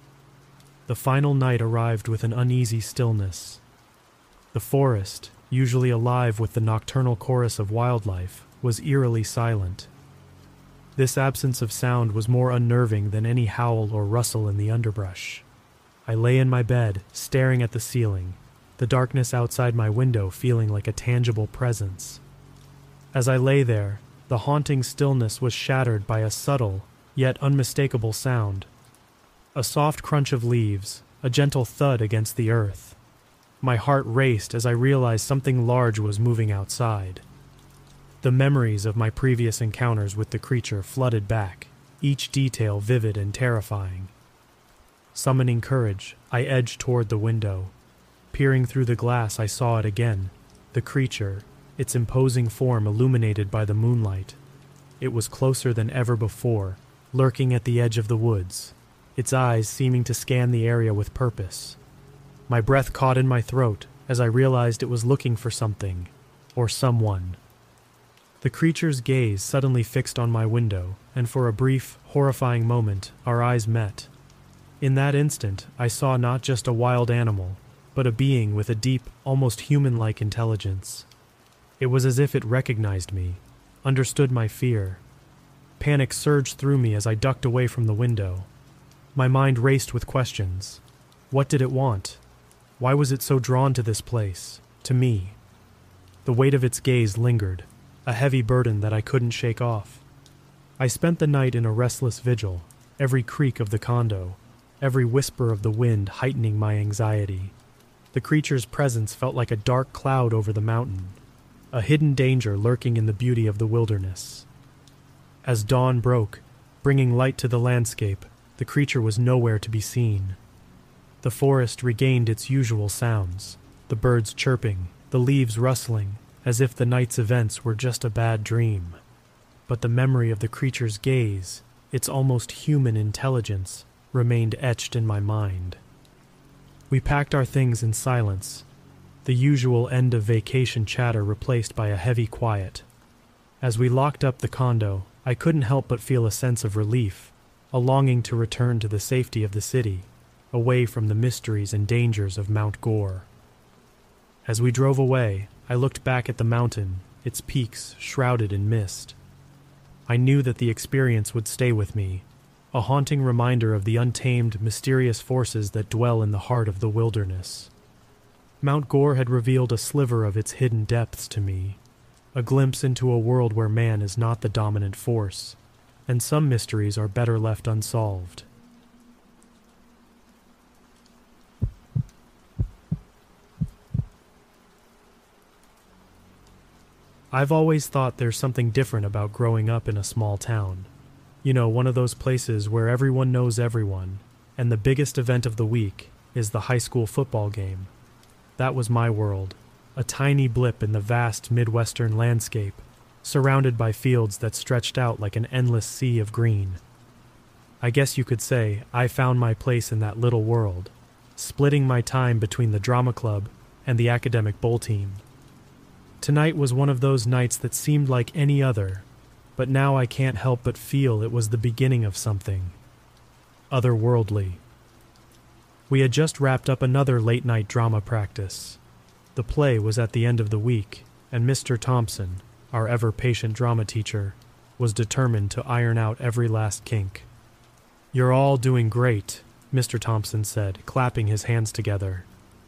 The final night arrived with an uneasy stillness. The forest, usually alive with the nocturnal chorus of wildlife, was eerily silent. This absence of sound was more unnerving than any howl or rustle in the underbrush. I lay in my bed, staring at the ceiling, the darkness outside my window feeling like a tangible presence. As I lay there, the haunting stillness was shattered by a subtle, yet unmistakable sound. A soft crunch of leaves, a gentle thud against the earth. My heart raced as I realized something large was moving outside. The memories of my previous encounters with the creature flooded back, each detail vivid and terrifying. Summoning courage, I edged toward the window. Peering through the glass, I saw it again, the creature, its imposing form illuminated by the moonlight. It was closer than ever before, lurking at the edge of the woods, its eyes seeming to scan the area with purpose. My breath caught in my throat as I realized it was looking for something, or someone. The creature's gaze suddenly fixed on my window, and for a brief, horrifying moment, our eyes met. In that instant, I saw not just a wild animal, but a being with a deep, almost human-like intelligence. It was as if it recognized me, understood my fear. Panic surged through me as I ducked away from the window. My mind raced with questions. What did it want? Why was it so drawn to this place, to me? The weight of its gaze lingered, a heavy burden that I couldn't shake off. I spent the night in a restless vigil, every creak of the condo, every whisper of the wind heightening my anxiety. The creature's presence felt like a dark cloud over the mountain, a hidden danger lurking in the beauty of the wilderness. As dawn broke, bringing light to the landscape, the creature was nowhere to be seen. The forest regained its usual sounds, the birds chirping, the leaves rustling, as if the night's events were just a bad dream. But the memory of the creature's gaze, its almost human intelligence, remained etched in my mind. We packed our things in silence, the usual end-of-vacation chatter replaced by a heavy quiet. As we locked up the condo, I couldn't help but feel a sense of relief, a longing to return to the safety of the city, away from the mysteries and dangers of Mount Gore. As we drove away, I looked back at the mountain, its peaks shrouded in mist. I knew that the experience would stay with me, a haunting reminder of the untamed, mysterious forces that dwell in the heart of the wilderness. Mount Gore had revealed a sliver of its hidden depths to me, a glimpse into a world where man is not the dominant force, and some mysteries are better left unsolved. I've always thought there's something different about growing up in a small town. You know, one of those places where everyone knows everyone, and the biggest event of the week is the high school football game. That was my world, a tiny blip in the vast Midwestern landscape, surrounded by fields that stretched out like an endless sea of green. I guess you could say I found my place in that little world, splitting my time between the drama club and the academic bowl team. Tonight was one of those nights that seemed like any other, but now I can't help but feel it was the beginning of something otherworldly. We had just wrapped up another late-night drama practice. The play was at the end of the week, and Mr. Thompson, our ever-patient drama teacher, was determined to iron out every last kink. "You're all doing great," Mr. Thompson said, clapping his hands together.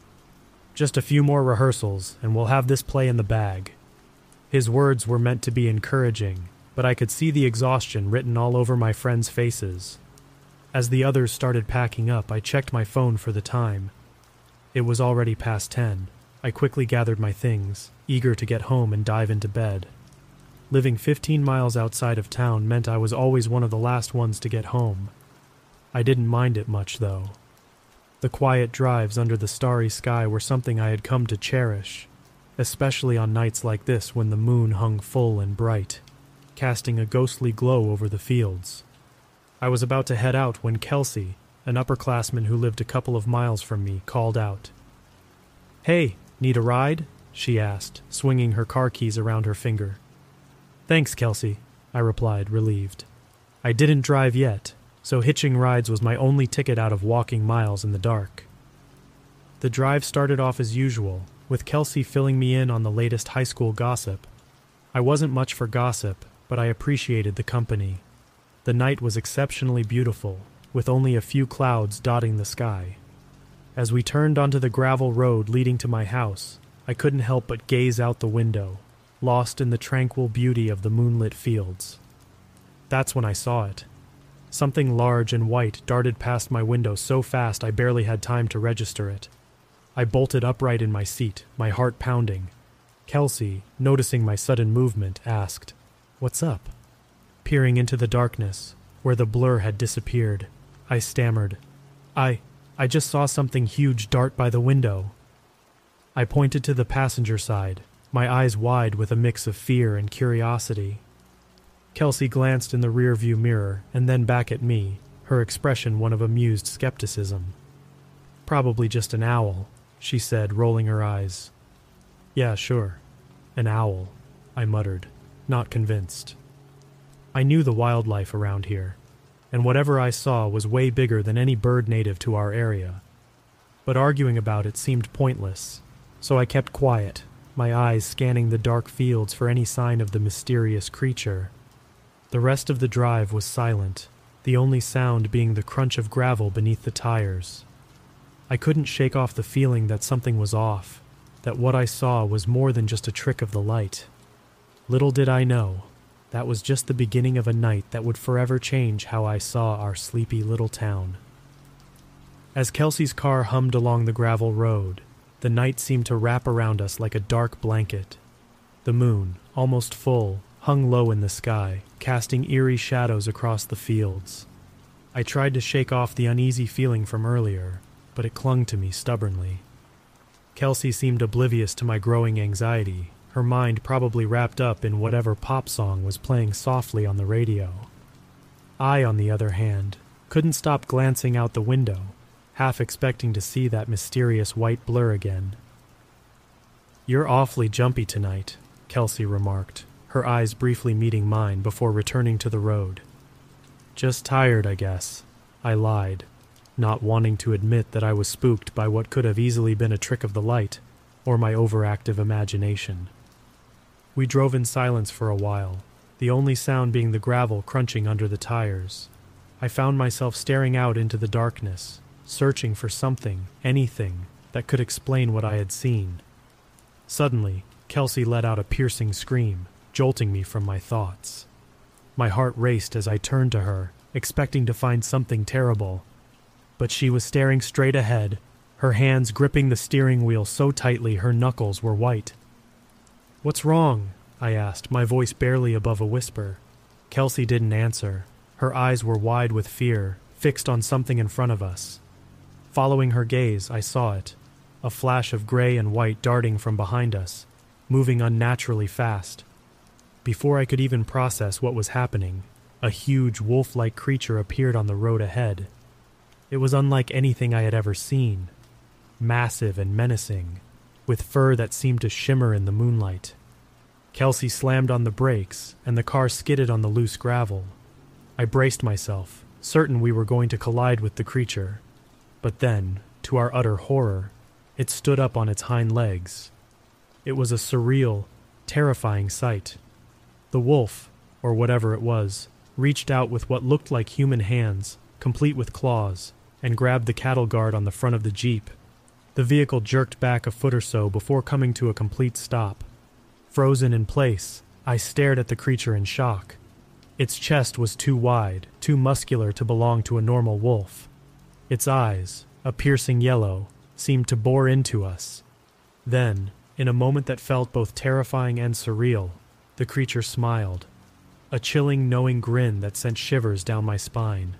"Just a few more rehearsals, and we'll have this play in the bag." His words were meant to be encouraging, but I could see the exhaustion written all over my friends' faces. As the others started packing up, I checked my phone for the time. It was already past 10. I quickly gathered my things, eager to get home and dive into bed. Living 15 miles outside of town meant I was always one of the last ones to get home. I didn't mind it much, though. The quiet drives under the starry sky were something I had come to cherish, especially on nights like this when the moon hung full and bright, casting a ghostly glow over the fields. I was about to head out when Kelsey, an upperclassman who lived a couple of miles from me, called out. "Hey, need a ride?" she asked, swinging her car keys around her finger. "Thanks, Kelsey," I replied, relieved. I didn't drive yet, so hitching rides was my only ticket out of walking miles in the dark. The drive started off as usual, with Kelsey filling me in on the latest high school gossip. I wasn't much for gossip, but I appreciated the company. The night was exceptionally beautiful, with only a few clouds dotting the sky. As we turned onto the gravel road leading to my house, I couldn't help but gaze out the window, lost in the tranquil beauty of the moonlit fields. That's when I saw it. Something large and white darted past my window so fast I barely had time to register it. I bolted upright in my seat, my heart pounding. Kelsey, noticing my sudden movement, asked, "What's up?" Peering into the darkness, where the blur had disappeared, I stammered, I just saw something huge dart by the window." I pointed to the passenger side, my eyes wide with a mix of fear and curiosity. Kelsey glanced in the rearview mirror and then back at me, her expression one of amused skepticism. "Probably just an owl," she said, rolling her eyes. "Yeah, sure. An owl," I muttered, not convinced. I knew the wildlife around here, and whatever I saw was way bigger than any bird native to our area. But arguing about it seemed pointless, so I kept quiet, my eyes scanning the dark fields for any sign of the mysterious creature. The rest of the drive was silent, the only sound being the crunch of gravel beneath the tires. I couldn't shake off the feeling that something was off, that what I saw was more than just a trick of the light. Little did I know, that was just the beginning of a night that would forever change how I saw our sleepy little town. As Kelsey's car hummed along the gravel road, the night seemed to wrap around us like a dark blanket. The moon, almost full, hung low in the sky, casting eerie shadows across the fields. I tried to shake off the uneasy feeling from earlier, but it clung to me stubbornly. Kelsey seemed oblivious to my growing anxiety, her mind probably wrapped up in whatever pop song was playing softly on the radio. I, on the other hand, couldn't stop glancing out the window, half expecting to see that mysterious white blur again. "You're awfully jumpy tonight," Kelsey remarked, her eyes briefly meeting mine before returning to the road. "Just tired, I guess," I lied, not wanting to admit that I was spooked by what could have easily been a trick of the light, or my overactive imagination. We drove in silence for a while, the only sound being the gravel crunching under the tires. I found myself staring out into the darkness, searching for something, anything, that could explain what I had seen. Suddenly, Kelsey let out a piercing scream, jolting me from my thoughts. My heart raced as I turned to her, expecting to find something terrible. But she was staring straight ahead, her hands gripping the steering wheel so tightly her knuckles were white. "What's wrong?" I asked, my voice barely above a whisper. Kelsey didn't answer. Her eyes were wide with fear, fixed on something in front of us. Following her gaze, I saw it, a flash of gray and white darting from behind us, moving unnaturally fast. Before I could even process what was happening, a huge wolf-like creature appeared on the road ahead. It was unlike anything I had ever seen, massive and menacing, with fur that seemed to shimmer in the moonlight. Kelsey slammed on the brakes, and the car skidded on the loose gravel. I braced myself, certain we were going to collide with the creature. But then, to our utter horror, it stood up on its hind legs. It was a surreal, terrifying sight. The wolf, or whatever it was, reached out with what looked like human hands, complete with claws, and grabbed the cattle guard on the front of the Jeep. The vehicle jerked back a foot or so before coming to a complete stop. Frozen in place, I stared at the creature in shock. Its chest was too wide, too muscular to belong to a normal wolf. Its eyes, a piercing yellow, seemed to bore into us. Then, in a moment that felt both terrifying and surreal, the creature smiled, a chilling, knowing grin that sent shivers down my spine.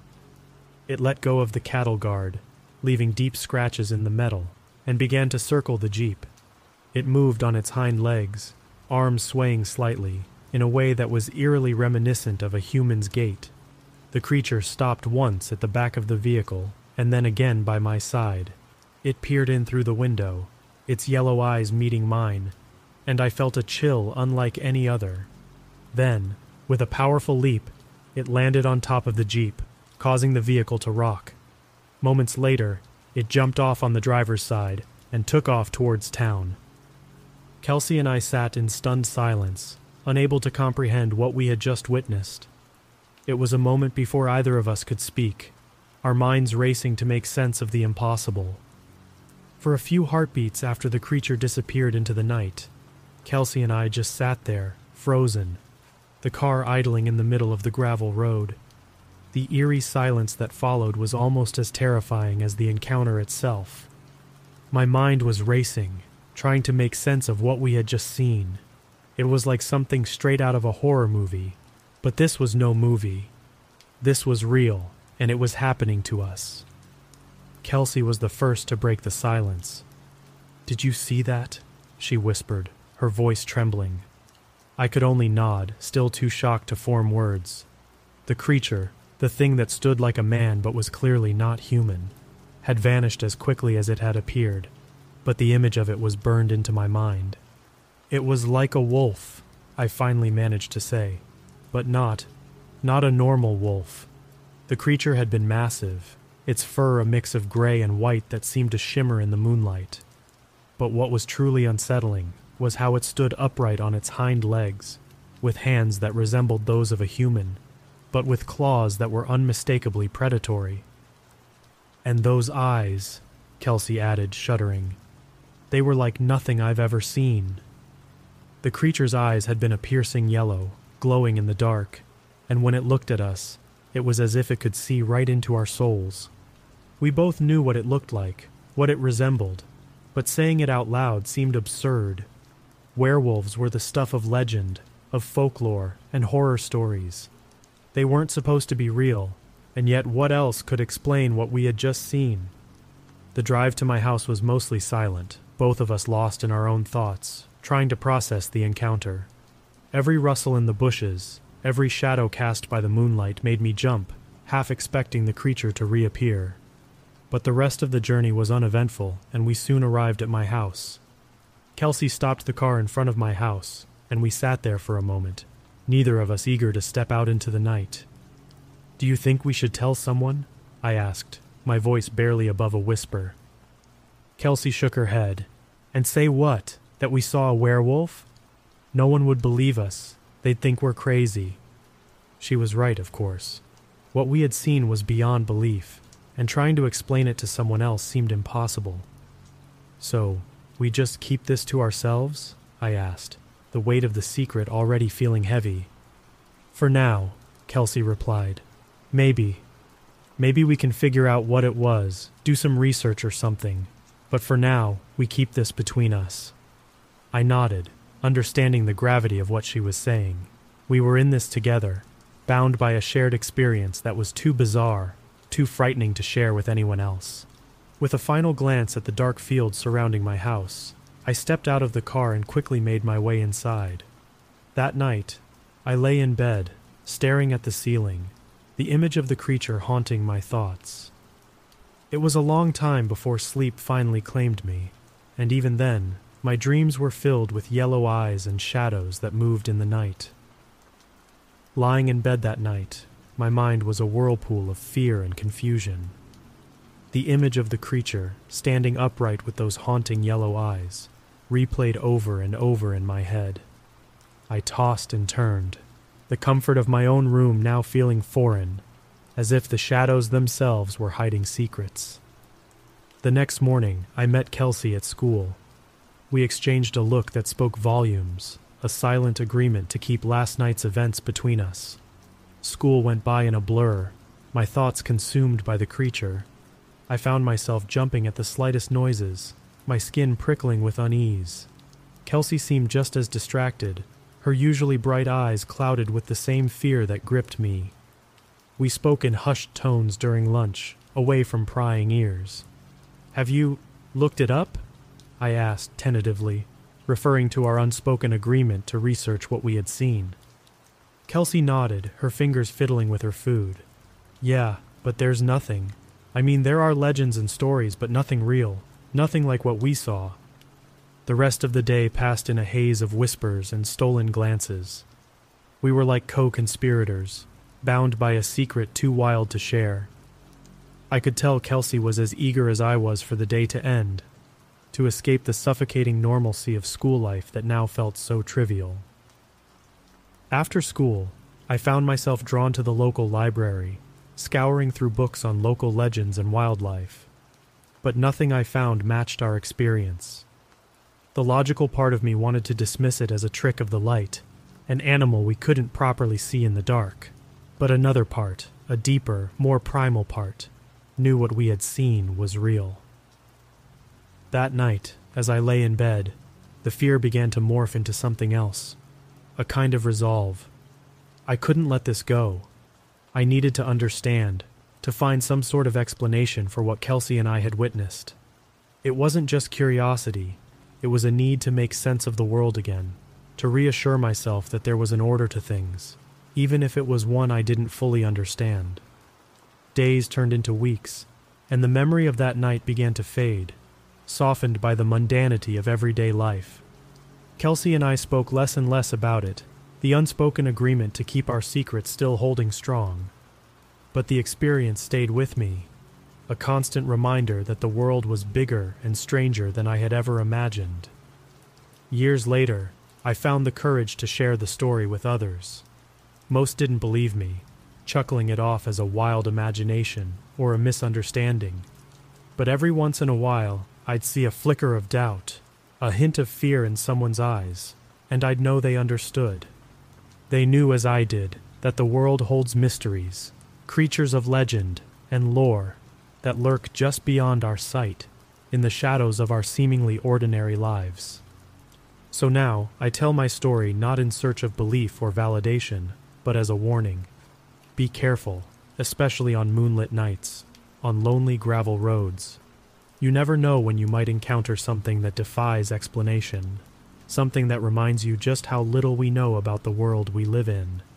It let go of the cattle guard, leaving deep scratches in the metal, and began to circle the Jeep. It moved on its hind legs, arms swaying slightly, in a way that was eerily reminiscent of a human's gait. The creature stopped once at the back of the vehicle, and then again by my side. It peered in through the window, its yellow eyes meeting mine, and I felt a chill unlike any other. Then, with a powerful leap, it landed on top of the Jeep, causing the vehicle to rock. Moments later, it jumped off on the driver's side and took off towards town. Kelsey and I sat in stunned silence, unable to comprehend what we had just witnessed. It was a moment before either of us could speak, our minds racing to make sense of the impossible. For a few heartbeats after the creature disappeared into the night, Kelsey and I just sat there, frozen, the car idling in the middle of the gravel road. The eerie silence that followed was almost as terrifying as the encounter itself. My mind was racing, trying to make sense of what we had just seen. It was like something straight out of a horror movie, but this was no movie. This was real, and it was happening to us. Kelsey was the first to break the silence. "Did you see that?" she whispered, her voice trembling. I could only nod, still too shocked to form words. The creature, the thing that stood like a man but was clearly not human, had vanished as quickly as it had appeared, but the image of it was burned into my mind. It was like a wolf, I finally managed to say, but not a normal wolf. The creature had been massive, its fur a mix of gray and white that seemed to shimmer in the moonlight. But what was truly unsettling was how it stood upright on its hind legs, with hands that resembled those of a human, but with claws that were unmistakably predatory. "And those eyes," Kelsey added, shuddering. "They were like nothing I've ever seen." The creature's eyes had been a piercing yellow, glowing in the dark, and when it looked at us, it was as if it could see right into our souls. We both knew what it looked like, what it resembled, but saying it out loud seemed absurd. Werewolves were the stuff of legend, of folklore, and horror stories. They weren't supposed to be real, and yet what else could explain what we had just seen? The drive to my house was mostly silent, both of us lost in our own thoughts, trying to process the encounter. Every rustle in the bushes, every shadow cast by the moonlight made me jump, half expecting the creature to reappear. But the rest of the journey was uneventful, and we soon arrived at my house. Kelsey stopped the car in front of my house, and we sat there for a moment, neither of us eager to step out into the night. "Do you think we should tell someone?" I asked, my voice barely above a whisper. Kelsey shook her head. "And say what? That we saw a werewolf? No one would believe us. They'd think we're crazy." She was right, of course. What we had seen was beyond belief, and trying to explain it to someone else seemed impossible. "So, we just keep this to ourselves?" I asked, the weight of the secret already feeling heavy. For now, Kelsey replied. Maybe we can figure out what it was, do some research or something. But for now, we keep this between us. I nodded, understanding the gravity of what she was saying. We were in this together, bound by a shared experience that was too bizarre, too frightening to share with anyone else. With a final glance at the dark field surrounding my house, I stepped out of the car and quickly made my way inside. That night, I lay in bed, staring at the ceiling, the image of the creature haunting my thoughts. It was a long time before sleep finally claimed me, and even then, my dreams were filled with yellow eyes and shadows that moved in the night. Lying in bed that night, my mind was a whirlpool of fear and confusion. The image of the creature, standing upright with those haunting yellow eyes, replayed over and over in my head. I tossed and turned, the comfort of my own room now feeling foreign, as if the shadows themselves were hiding secrets. The next morning, I met Kelsey at school. We exchanged a look that spoke volumes, a silent agreement to keep last night's events between us. School went by in a blur, my thoughts consumed by the creature. I found myself jumping at the slightest noises, my skin prickling with unease. Kelsey seemed just as distracted, her usually bright eyes clouded with the same fear that gripped me. We spoke in hushed tones during lunch, away from prying ears. "Have you looked it up?" I asked tentatively, referring to our unspoken agreement to research what we had seen. Kelsey nodded, her fingers fiddling with her food. "Yeah, but there's nothing. I mean, there are legends and stories, but nothing real, nothing like what we saw." The rest of the day passed in a haze of whispers and stolen glances. We were like co-conspirators, bound by a secret too wild to share. I could tell Kelsey was as eager as I was for the day to end, to escape the suffocating normalcy of school life that now felt so trivial. After school, I found myself drawn to the local library, scouring through books on local legends and wildlife. But nothing I found matched our experience. The logical part of me wanted to dismiss it as a trick of the light, an animal we couldn't properly see in the dark. But another part, a deeper, more primal part, knew what we had seen was real. That night, as I lay in bed, the fear began to morph into something else, a kind of resolve. I couldn't let this go. I needed to understand, to find some sort of explanation for what Kelsey and I had witnessed. It wasn't just curiosity, it was a need to make sense of the world again, to reassure myself that there was an order to things, even if it was one I didn't fully understand. Days turned into weeks, and the memory of that night began to fade, softened by the mundanity of everyday life. Kelsey and I spoke less and less about it, the unspoken agreement to keep our secret still holding strong. But the experience stayed with me, a constant reminder that the world was bigger and stranger than I had ever imagined. Years later, I found the courage to share the story with others. Most didn't believe me, chuckling it off as a wild imagination or a misunderstanding. But every once in a while, I'd see a flicker of doubt, a hint of fear in someone's eyes, and I'd know they understood. They knew as I did that the world holds mysteries, creatures of legend and lore that lurk just beyond our sight, in the shadows of our seemingly ordinary lives. So now, I tell my story not in search of belief or validation, but as a warning. Be careful, especially on moonlit nights, on lonely gravel roads. You never know when you might encounter something that defies explanation, something that reminds you just how little we know about the world we live in.